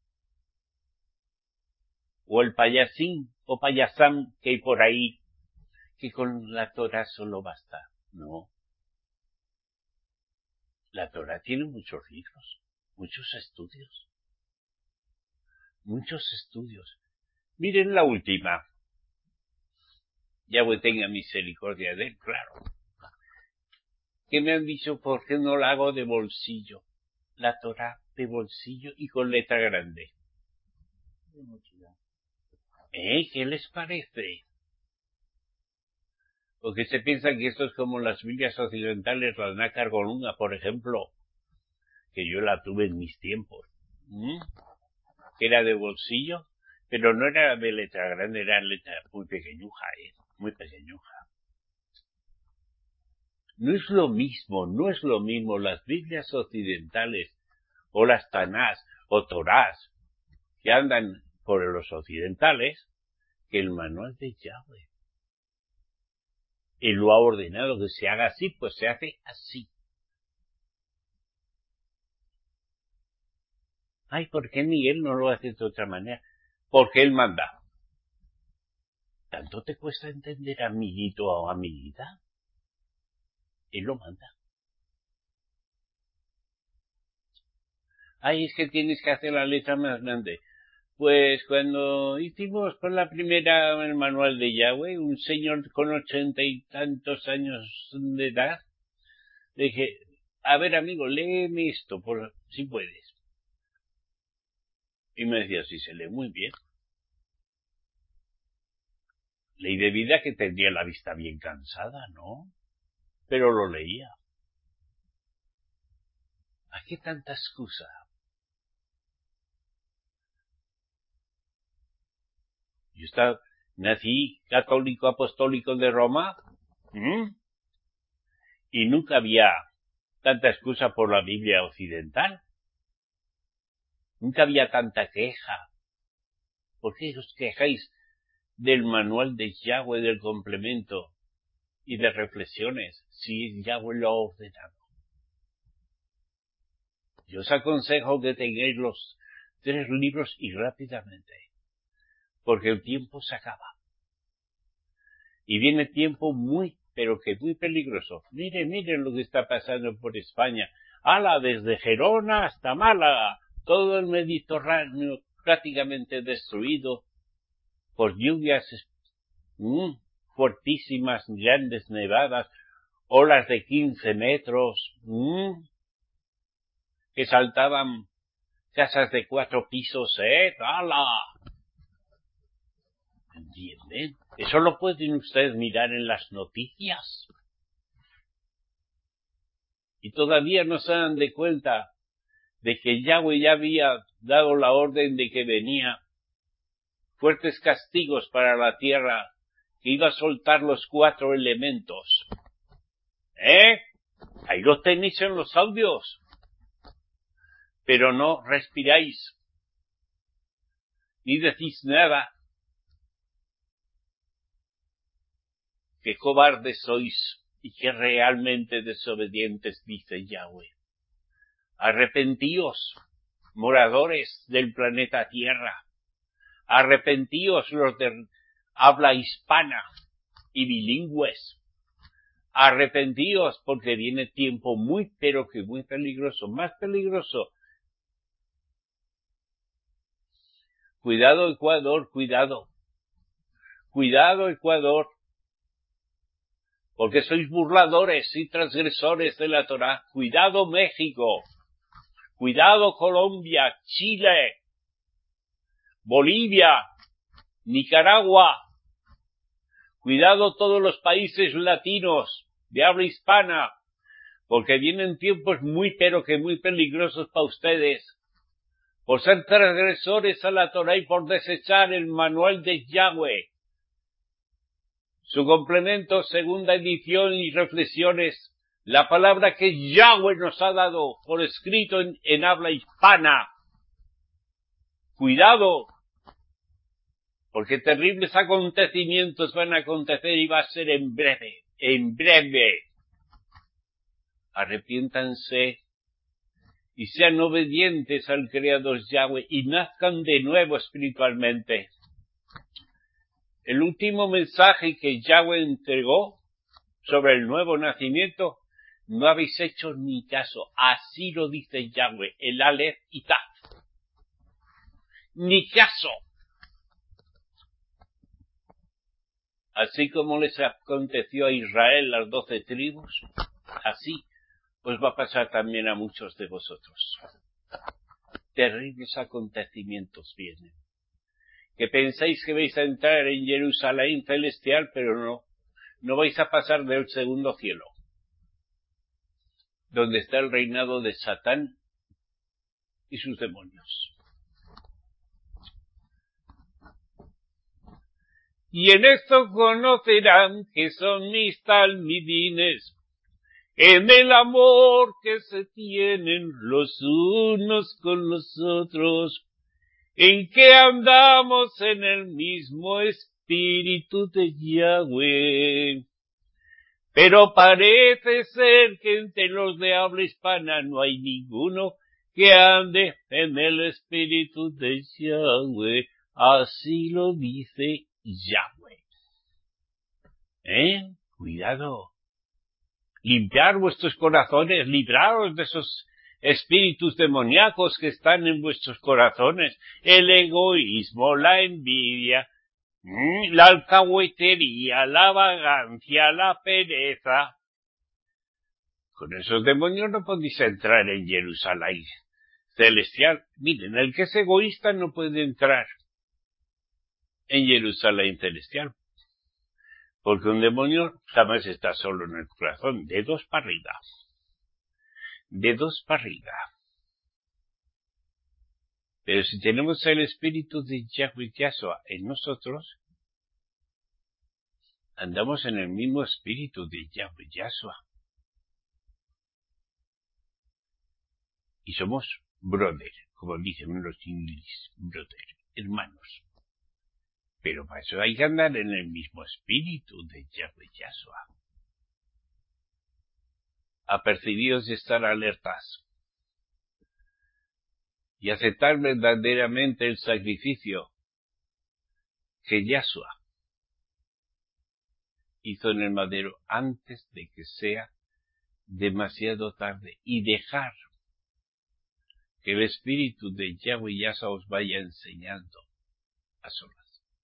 ¿O el payasín o payasán que hay por ahí que con la Torah solo basta? No. La Torah tiene muchos libros, muchos estudios. Muchos estudios. Miren la última. Yahweh tenga misericordia de él, claro. Que me han dicho por qué no la hago de bolsillo. La Torah de bolsillo y con letra grande. ¿Eh? ¿Qué les parece? Porque se piensan que esto es como las Biblias occidentales, la Nácar Golunga, por ejemplo, que yo la tuve en mis tiempos. ¿Mm? Que era de bolsillo, pero no era de letra grande, era letra muy pequeñuja, ¿eh? Muy pequeñuja. No es lo mismo, no es lo mismo las Biblias occidentales, o las Tanás, o Torás, que andan por los occidentales, que el manual de Yahweh. Él lo ha ordenado que se haga así, pues se hace así. Ay, ¿por qué Miguel no lo hace de otra manera? Porque él manda. ¿Tanto te cuesta entender, amiguito o amiguita? Él lo manda. Ay, es que tienes que hacer la letra más grande. Pues cuando hicimos con la primera el manual de Yahweh, un señor con ochenta y tantos años de edad, le dije, a ver amigo, léeme esto, por si puedes. Y me decía, sí, se lee muy bien. Ley de vida que tendría la vista bien cansada, ¿no? Pero lo leía. ¿A qué tanta excusa? Yo estaba, nací católico apostólico de Roma, ¿m? Y nunca había tanta excusa por la Biblia occidental. Nunca había tanta queja. ¿Por qué os quejáis del manual de Yahweh, del complemento y de reflexiones, si Yahweh lo ha ordenado? Yo os aconsejo que tengáis los tres libros y rápidamente, porque el tiempo se acaba. Y viene tiempo muy, pero que muy peligroso. Miren, miren lo que está pasando por España. ¡Hala! Desde Gerona hasta Málaga, todo el Mediterráneo prácticamente destruido por lluvias mmm, fuertísimas, grandes nevadas, olas de quince metros, mmm, que saltaban casas de cuatro pisos, ¿eh? ¡Hala! ¿Entienden? Eso lo pueden ustedes mirar en las noticias. Y todavía no se dan de cuenta de que Yahweh ya había dado la orden de que venía fuertes castigos para la tierra, que iba a soltar los cuatro elementos. ¿Eh? Ahí lo tenéis en los audios. Pero no respiráis, ni decís nada. Qué cobardes sois y qué realmente desobedientes, dice Yahweh. Arrepentíos, moradores del planeta Tierra. Arrepentíos los de habla hispana y bilingües. Arrepentíos porque viene tiempo muy pero que muy peligroso, más peligroso. Cuidado Ecuador, cuidado. Cuidado Ecuador. Porque sois burladores y transgresores de la Torá. Cuidado México. Cuidado Colombia, Chile, Bolivia, Nicaragua. Cuidado todos los países latinos de habla hispana, porque vienen tiempos muy pero que muy peligrosos para ustedes, por ser transgresores a la Torá y por desechar el manual de Yahweh. Su complemento, segunda edición y reflexiones, la palabra que Yahweh nos ha dado por escrito en, en habla hispana. Cuidado, porque terribles acontecimientos van a acontecer y va a ser en breve, en breve. Arrepiéntanse y sean obedientes al Creador Yahweh y nazcan de nuevo espiritualmente. El último mensaje que Yahweh entregó sobre el nuevo nacimiento, no habéis hecho ni caso. Así lo dice Yahweh, el Aleph y Taf. Ni caso. Así como les aconteció a Israel las doce tribus, así os va a pasar también a muchos de vosotros. Terribles acontecimientos vienen. Que pensáis que vais a entrar en Jerusalén celestial, pero no. No vais a pasar del segundo cielo, donde está el reinado de Satán y sus demonios. Y en esto conocerán que son mis talmidines, en el amor que se tienen los unos con los otros, en que andamos en el mismo espíritu de Yahweh. Pero parece ser que entre los de habla hispana no hay ninguno que ande en el espíritu de Yahweh. Así lo dice Yahweh. ¿Eh? Cuidado. Limpiar vuestros corazones, libraros de esos espíritus demoníacos que están en vuestros corazones. El egoísmo, la envidia, la alcahuetería, la vagancia, la pereza. Con esos demonios no podéis entrar en Jerusalén celestial. Miren, el que es egoísta no puede entrar en Jerusalén celestial, porque un demonio jamás está solo en el corazón, de dos para arriba, de dos para arriba. Pero si tenemos el espíritu de Yahweh Yahshua en nosotros, andamos en el mismo espíritu de Yahweh Yahshua. Y somos brother, como dicen los ingleses, brother, hermanos. Pero para eso hay que andar en el mismo espíritu de Yahweh Yahshua. Apercibidos y estar alertas. Y aceptar verdaderamente el sacrificio que Yahshua hizo en el madero antes de que sea demasiado tarde. Y dejar que el espíritu de Yahweh Yahshua os vaya enseñando a solas.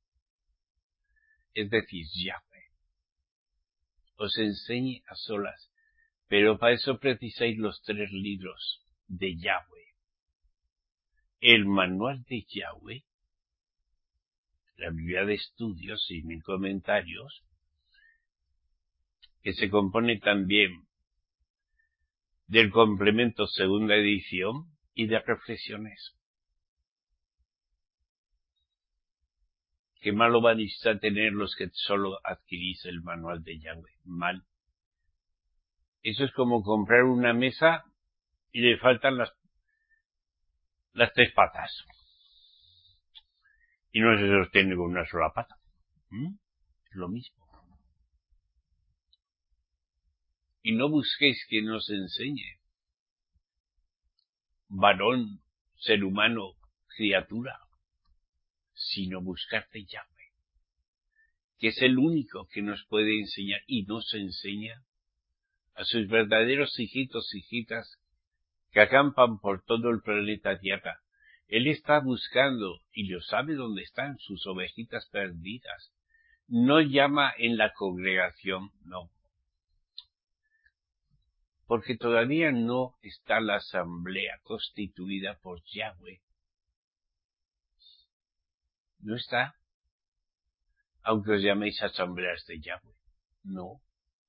Es decir, Yahweh os enseñe a solas, pero para eso precisáis los tres libros de Yahweh. El manual de Yahweh, la Biblia de Estudios, seis mil comentarios, que se compone también del complemento segunda edición y de reflexiones. Qué malo vais a tener los que solo adquirís el manual de Yahweh. Mal. Eso es como comprar una mesa y le faltan las, las tres patas. Y no se sostiene con una sola pata. ¿Mm? Es lo mismo. Y no busquéis quien os enseñe. Varón, ser humano, criatura. Sino buscarte Yahweh, que es el único que nos puede enseñar y nos enseña a sus verdaderos hijitos y hijitas que acampan por todo el planeta Tierra. Él está buscando y lo sabe dónde están sus ovejitas perdidas. No llama en la congregación, no. Porque todavía no está la asamblea constituida por Yahweh. No está. Aunque os llaméis asambleas de Yahweh. No.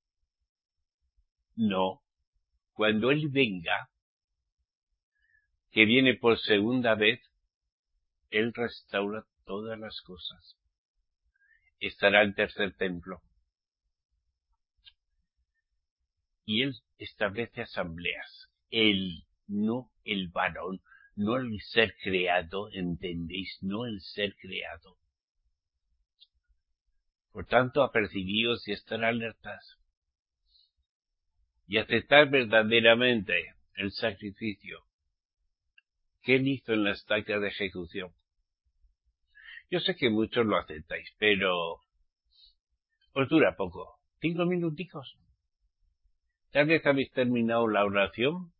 No. Cuando Él venga, que viene por segunda vez, Él restaura todas las cosas. Estará el tercer templo. Y Él establece asambleas. Él, no el varón, no el ser creado, ¿entendéis? No el ser creado. Por tanto, apercibíos y estar alertas. Y aceptar verdaderamente el sacrificio que Él hizo en la estaca de ejecución. Yo sé que muchos lo aceptáis, pero os dura poco. Cinco minuticos. Tal vez habéis terminado la oración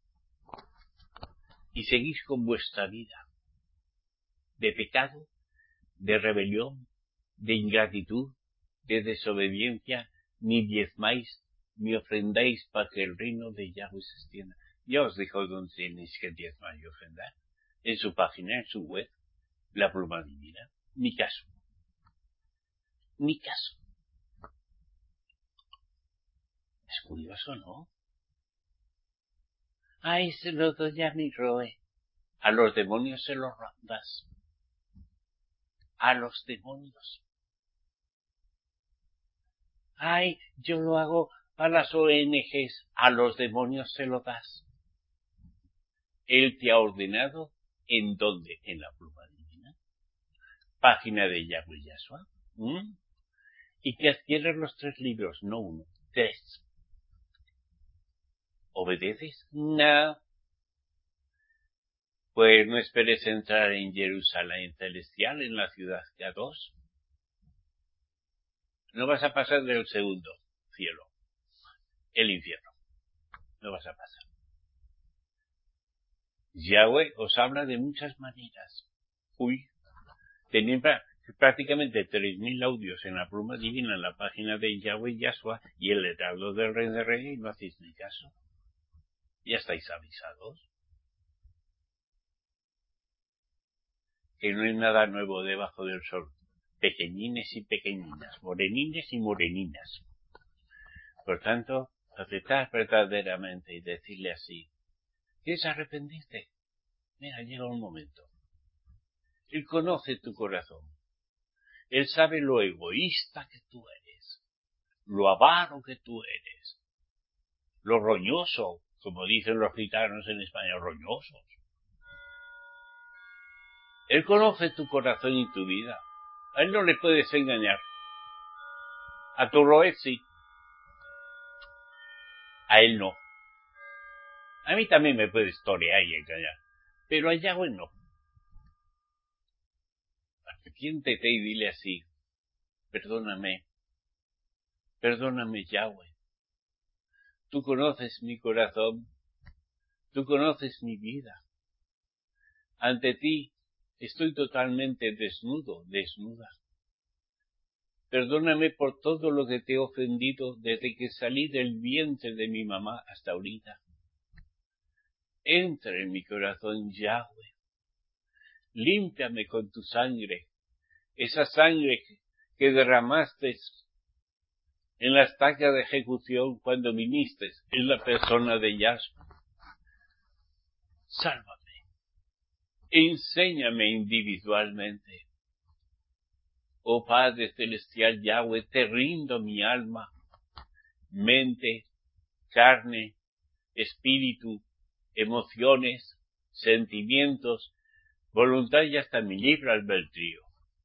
y seguís con vuestra vida de pecado, de rebelión, de ingratitud, de desobediencia, ni diezmáis, ni ofrendáis para que el reino de Yahweh se extienda. Ya os dijo dónde tenéis que diezmar y ofrendar. En su página, en su web, la pluma divina. Ni caso. Ni caso. Es curioso, ¿no? Ay, se lo doy a mi Roe. A los demonios se los das. A los demonios. Ay, yo lo hago a las O N Ges. A los demonios se lo das. Él te ha ordenado, ¿en dónde? En la pluma divina. Página de Yahweh Yahshua. ¿Mm? Y que adquieres los tres libros, no uno, tres. ¿Obedeces? No. Pues no esperes entrar en Jerusalén celestial, en la ciudad Kadosh. No vas a pasar del segundo cielo, el infierno. No vas a pasar. Yahweh os habla de muchas maneras. Uy, tenéis prácticamente tres mil audios en la pluma divina en la página de Yahweh Yahshua y el letrado del Rey de Reyes y no hacéis ni caso. Ya estáis avisados. Que no hay nada nuevo debajo del sol. Pequeñines y pequeñinas, morenines y moreninas. Por tanto, aceptar verdaderamente y decirle así: ¿quieres arrepentirte? Mira, llega un momento. Él conoce tu corazón. Él sabe lo egoísta que tú eres, lo avaro que tú eres, lo roñoso, como dicen los gitanos en España, roñosos. Él conoce tu corazón y tu vida. A él no le puedes engañar. A tu Roe sí. A él no. A mí también me puedes torear y engañar, pero a Yahweh no. Arrepiéntete y dile así: perdóname, perdóname Yahweh. Tú conoces mi corazón, tú conoces mi vida. Ante ti estoy totalmente desnudo, desnuda. Perdóname por todo lo que te he ofendido desde que salí del vientre de mi mamá hasta ahorita. Entra en mi corazón, Yahweh. Límpiame con tu sangre. esa sangre que derramaste en la estaca de ejecución cuando viniste en la persona de Yahshua. Sálvame, enséñame individualmente. Oh Padre Celestial Yahweh, te rindo mi alma, mente, carne, espíritu, emociones, sentimientos, voluntad y hasta mi libre albedrío.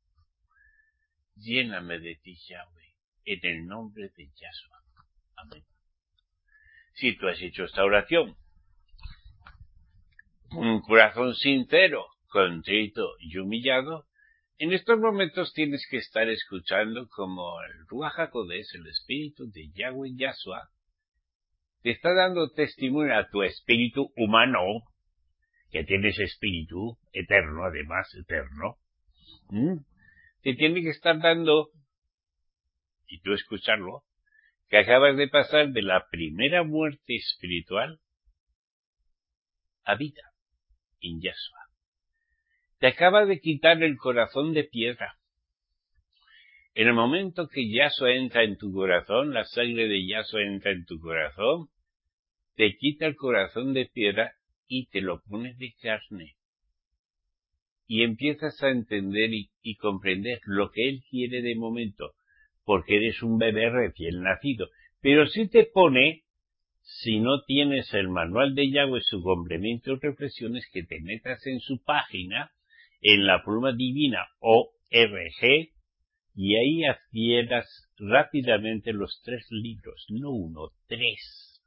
Lléname de ti, Yahweh, en el nombre de Yahshua. Amén. Si tú has hecho esta oración, un corazón sincero, contrito y humillado, en estos momentos tienes que estar escuchando como el Ruach HaKodesh, el Espíritu de Yahweh Yahshua, te está dando testimonio a tu espíritu humano, que tienes espíritu eterno, además eterno. ¿Mm? Te tiene que estar dando, y tú escucharlo, que acabas de pasar de la primera muerte espiritual a vida en Yahshua. Te acaba de quitar el corazón de piedra. En el momento que Yahshua entra en tu corazón, la sangre de Yahshua entra en tu corazón, te quita el corazón de piedra y te lo pone de carne. Y empiezas a entender y, y comprender lo que Él quiere de momento, porque eres un bebé recién nacido. Pero si te pone, si no tienes el manual de Yahweh, su complemento y reflexiones, que te metas en su página, en la pluma divina O R G, y ahí adquieras rápidamente los tres libros, no uno, tres.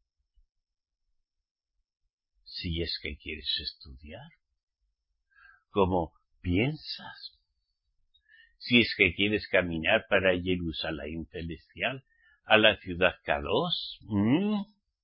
Si es que quieres estudiar, ¿cómo piensas? Si es que quieres caminar para Jerusalén celestial, a la ciudad Kadosh, ¿Mm?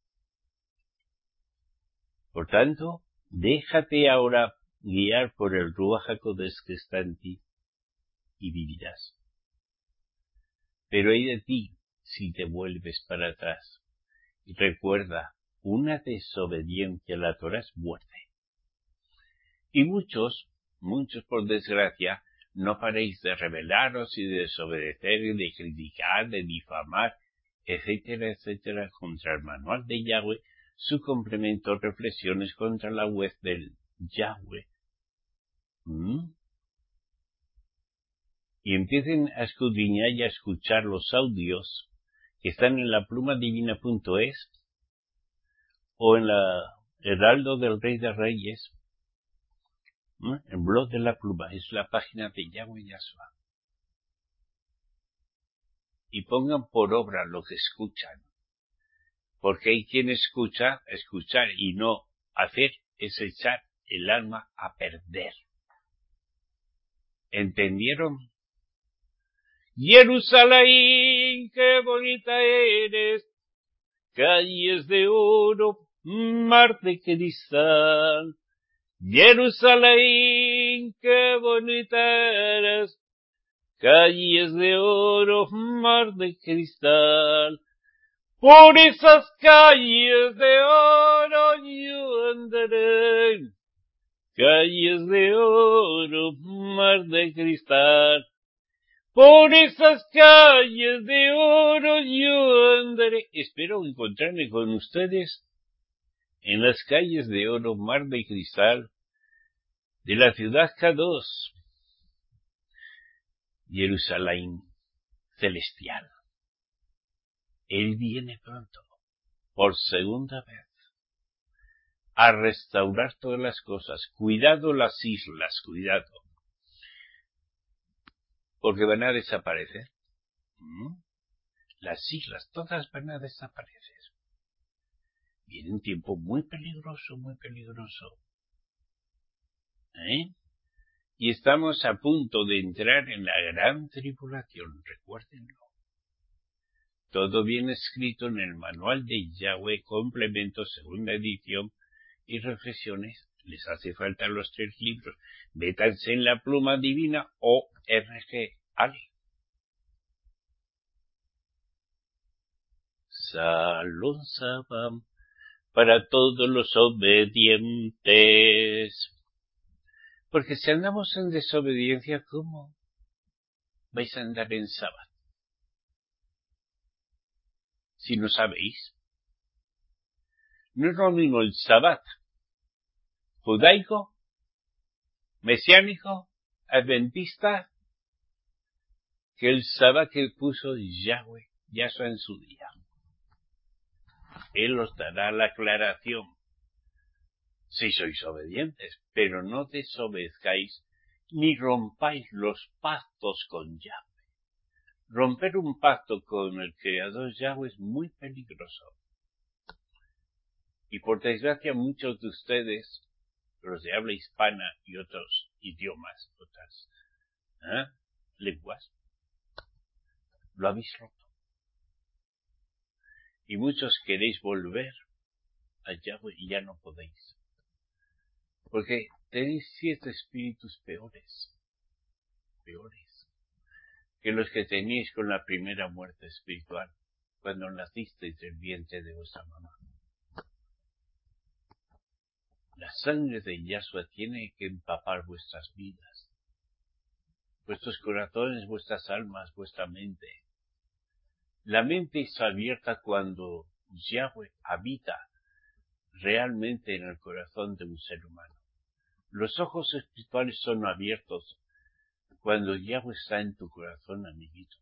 Por tanto, déjate ahora guiar por el Ruach HaKodesh que está en ti y vivirás. Pero hay de ti si te vuelves para atrás. Y recuerda, una desobediencia a la Torah es muerte. Y muchos, muchos por desgracia, no paréis de rebelaros y de desobedecer y de criticar, de difamar, etcétera, etcétera, contra el manual de Yahweh, su complemento, reflexiones contra la web del Yahweh. ¿Mm? Y empiecen a escudriñar y a escuchar los audios que están en la pluma divina punto es o en la Heraldo del Rey de Reyes. ¿Mm? El blog de la pluma es la página de Yahweh Yahshua. Y pongan por obra lo que escuchan. Porque hay quien escucha, escuchar y no hacer es echar el alma a perder. ¿Entendieron? Jerusalén, qué bonita eres, calles de oro, mar de cristal. Jerusalén, qué bonita eres, calles de oro, mar de cristal. Por esas calles de oro yo andaré, calles de oro, mar de cristal. Por esas calles de oro yo andaré. Espero encontrarme con ustedes en las calles de oro, mar de cristal, de la ciudad Kadosh, Jerusalén celestial. Él viene pronto, por segunda vez, a restaurar todas las cosas. Cuidado las islas, cuidado. Porque van a desaparecer. ¿Mm? Las islas, todas van a desaparecer. Viene un tiempo muy peligroso, muy peligroso. ¿Eh? Y estamos a punto de entrar en la gran tribulación, recuérdenlo. Todo viene escrito en el manual de Yahweh, complemento, segunda edición, y reflexiones. Les hace falta los tres libros. Métanse en la pluma divina O R G. Ale. Salón Sabam para todos los obedientes. Porque si andamos en desobediencia, ¿cómo? vais a andar en sábado? Si no sabéis. No es lo mismo el sábado judaico, mesiánico, adventista, que el sábado que puso Yahweh, Yahshua en su día. Él os dará la aclaración. Si sois obedientes, pero no desobedezcáis ni rompáis los pactos con Yahweh. Romper un pacto con el Creador Yahweh es muy peligroso. Y por desgracia muchos de ustedes, los de habla hispana y otros idiomas, otras ¿eh? lenguas, lo habéis roto. Y muchos queréis volver a Yahweh y ya no podéis. Porque tenéis siete espíritus peores, peores, que los que teníais con la primera muerte espiritual, cuando nacisteis del vientre de vuestra mamá. La sangre de Yahshua tiene que empapar vuestras vidas, vuestros corazones, vuestras almas, vuestra mente. La mente está abierta cuando Yahweh habita realmente en el corazón de un ser humano. Los ojos espirituales son abiertos cuando Yahweh está en tu corazón, amiguito.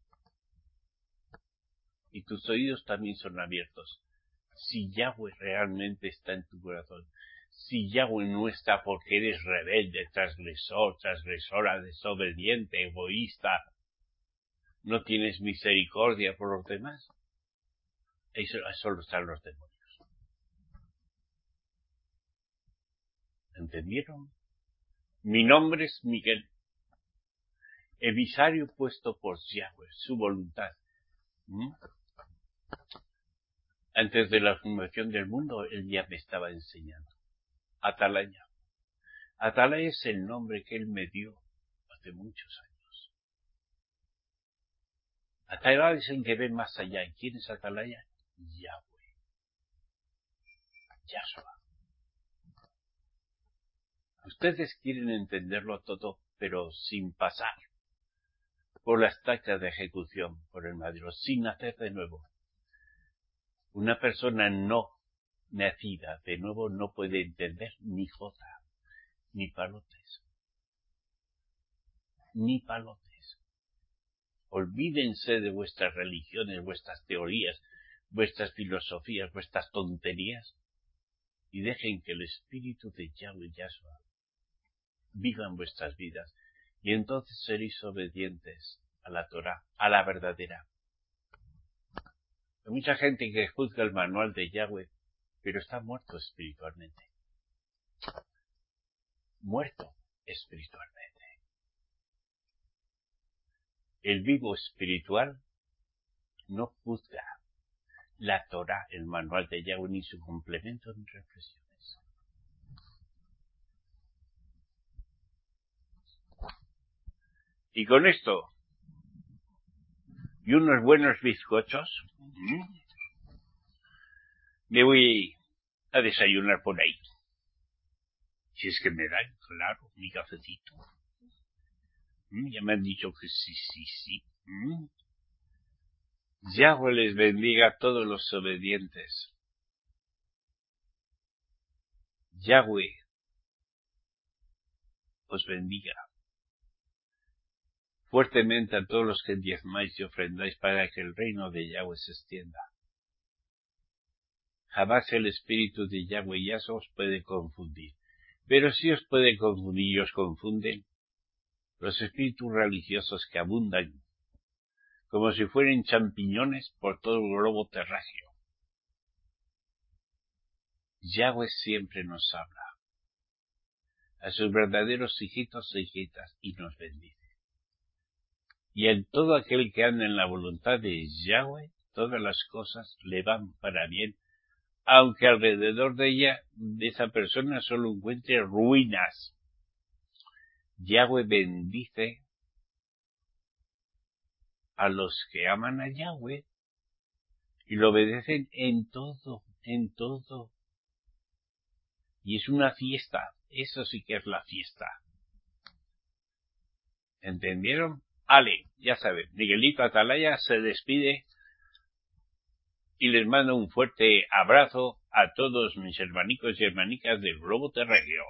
Y tus oídos también son abiertos si Yahweh realmente está en tu corazón. Si Yahweh no está porque eres rebelde, transgresor, transgresora, desobediente, egoísta, no tienes misericordia por los demás. Eso, solo están los demonios. ¿Entendieron? Mi nombre es Miguel, emisario puesto por Yahweh, su voluntad. ¿Mm? Antes de la fundación del mundo, él ya me estaba enseñando. Atalaya. Atalaya es el nombre que él me dio hace muchos años. Atalaya es el que ve más allá. ¿Y quién es Atalaya? Yahweh. Yahshua. Ustedes quieren entenderlo todo, pero sin pasar por la estaca de ejecución, por el madero, sin nacer de nuevo. Una persona no nacida de nuevo no puede entender ni jota, ni palotes. Ni palotes. Olvídense de vuestras religiones, vuestras teorías, vuestras filosofías, vuestras tonterías, y dejen que el espíritu de Yahweh Yahshua viva en vuestras vidas, y entonces seréis obedientes a la Torah, a la verdadera. Hay mucha gente que juzga el manual de Yahweh, pero está muerto espiritualmente. Muerto espiritualmente. El vivo espiritual no juzga la Torah, el manual de Yahweh, ni su complemento ni reflexiones. Y con esto, y unos buenos bizcochos, me voy a desayunar por ahí. Si es que me dan, claro, mi cafecito. Ya me han dicho que sí, sí, sí. Yahweh les bendiga a todos los obedientes. Yahweh os bendiga fuertemente a todos los que diezmáis y ofrendáis para que el reino de Yahweh se extienda. Jamás el espíritu de Yahweh Yahshua os puede confundir. Pero si os puede confundir y os confunden los espíritus religiosos que abundan como si fueran champiñones por todo el globo terráqueo. Yahweh siempre nos habla a sus verdaderos hijitos e hijitas y nos bendice. Y en todo aquel que anda en la voluntad de Yahweh, todas las cosas le van para bien, aunque alrededor de ella, de esa persona, solo encuentre ruinas. Yahweh bendice a los que aman a Yahweh y lo obedecen en todo, en todo. Y es una fiesta, eso sí que es la fiesta. ¿Entendieron? Ale, ya saben, Miguelito Atalaya se despide y les mando un fuerte abrazo a todos mis hermanicos y hermanicas del globo terráqueo.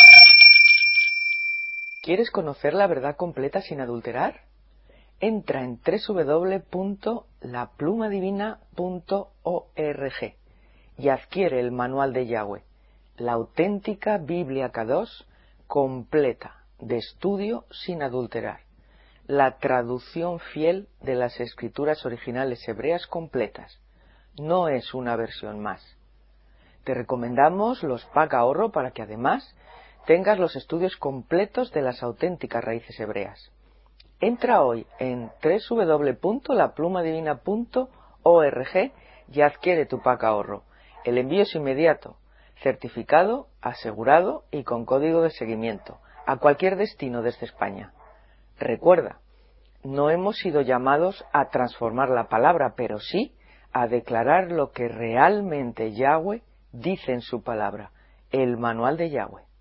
¿Quieres conocer la verdad completa sin adulterar? Entra en doble u doble u doble u punto la pluma divina punto org y adquiere el manual de Yahweh, la auténtica Biblia Kadosh completa, de estudio sin adulterar, la traducción fiel de las escrituras originales hebreas completas. No es una versión más. Te recomendamos los pack ahorro para que además tengas los estudios completos de las auténticas raíces hebreas. Entra hoy en doble u doble u doble u punto la pluma divina punto org y adquiere tu pack ahorro. El envío es inmediato, certificado, asegurado y con código de seguimiento a cualquier destino desde España. Recuerda, no hemos sido llamados a transformar la palabra, pero sí a declarar lo que realmente Yahweh dice en su palabra, el manual de Yahweh.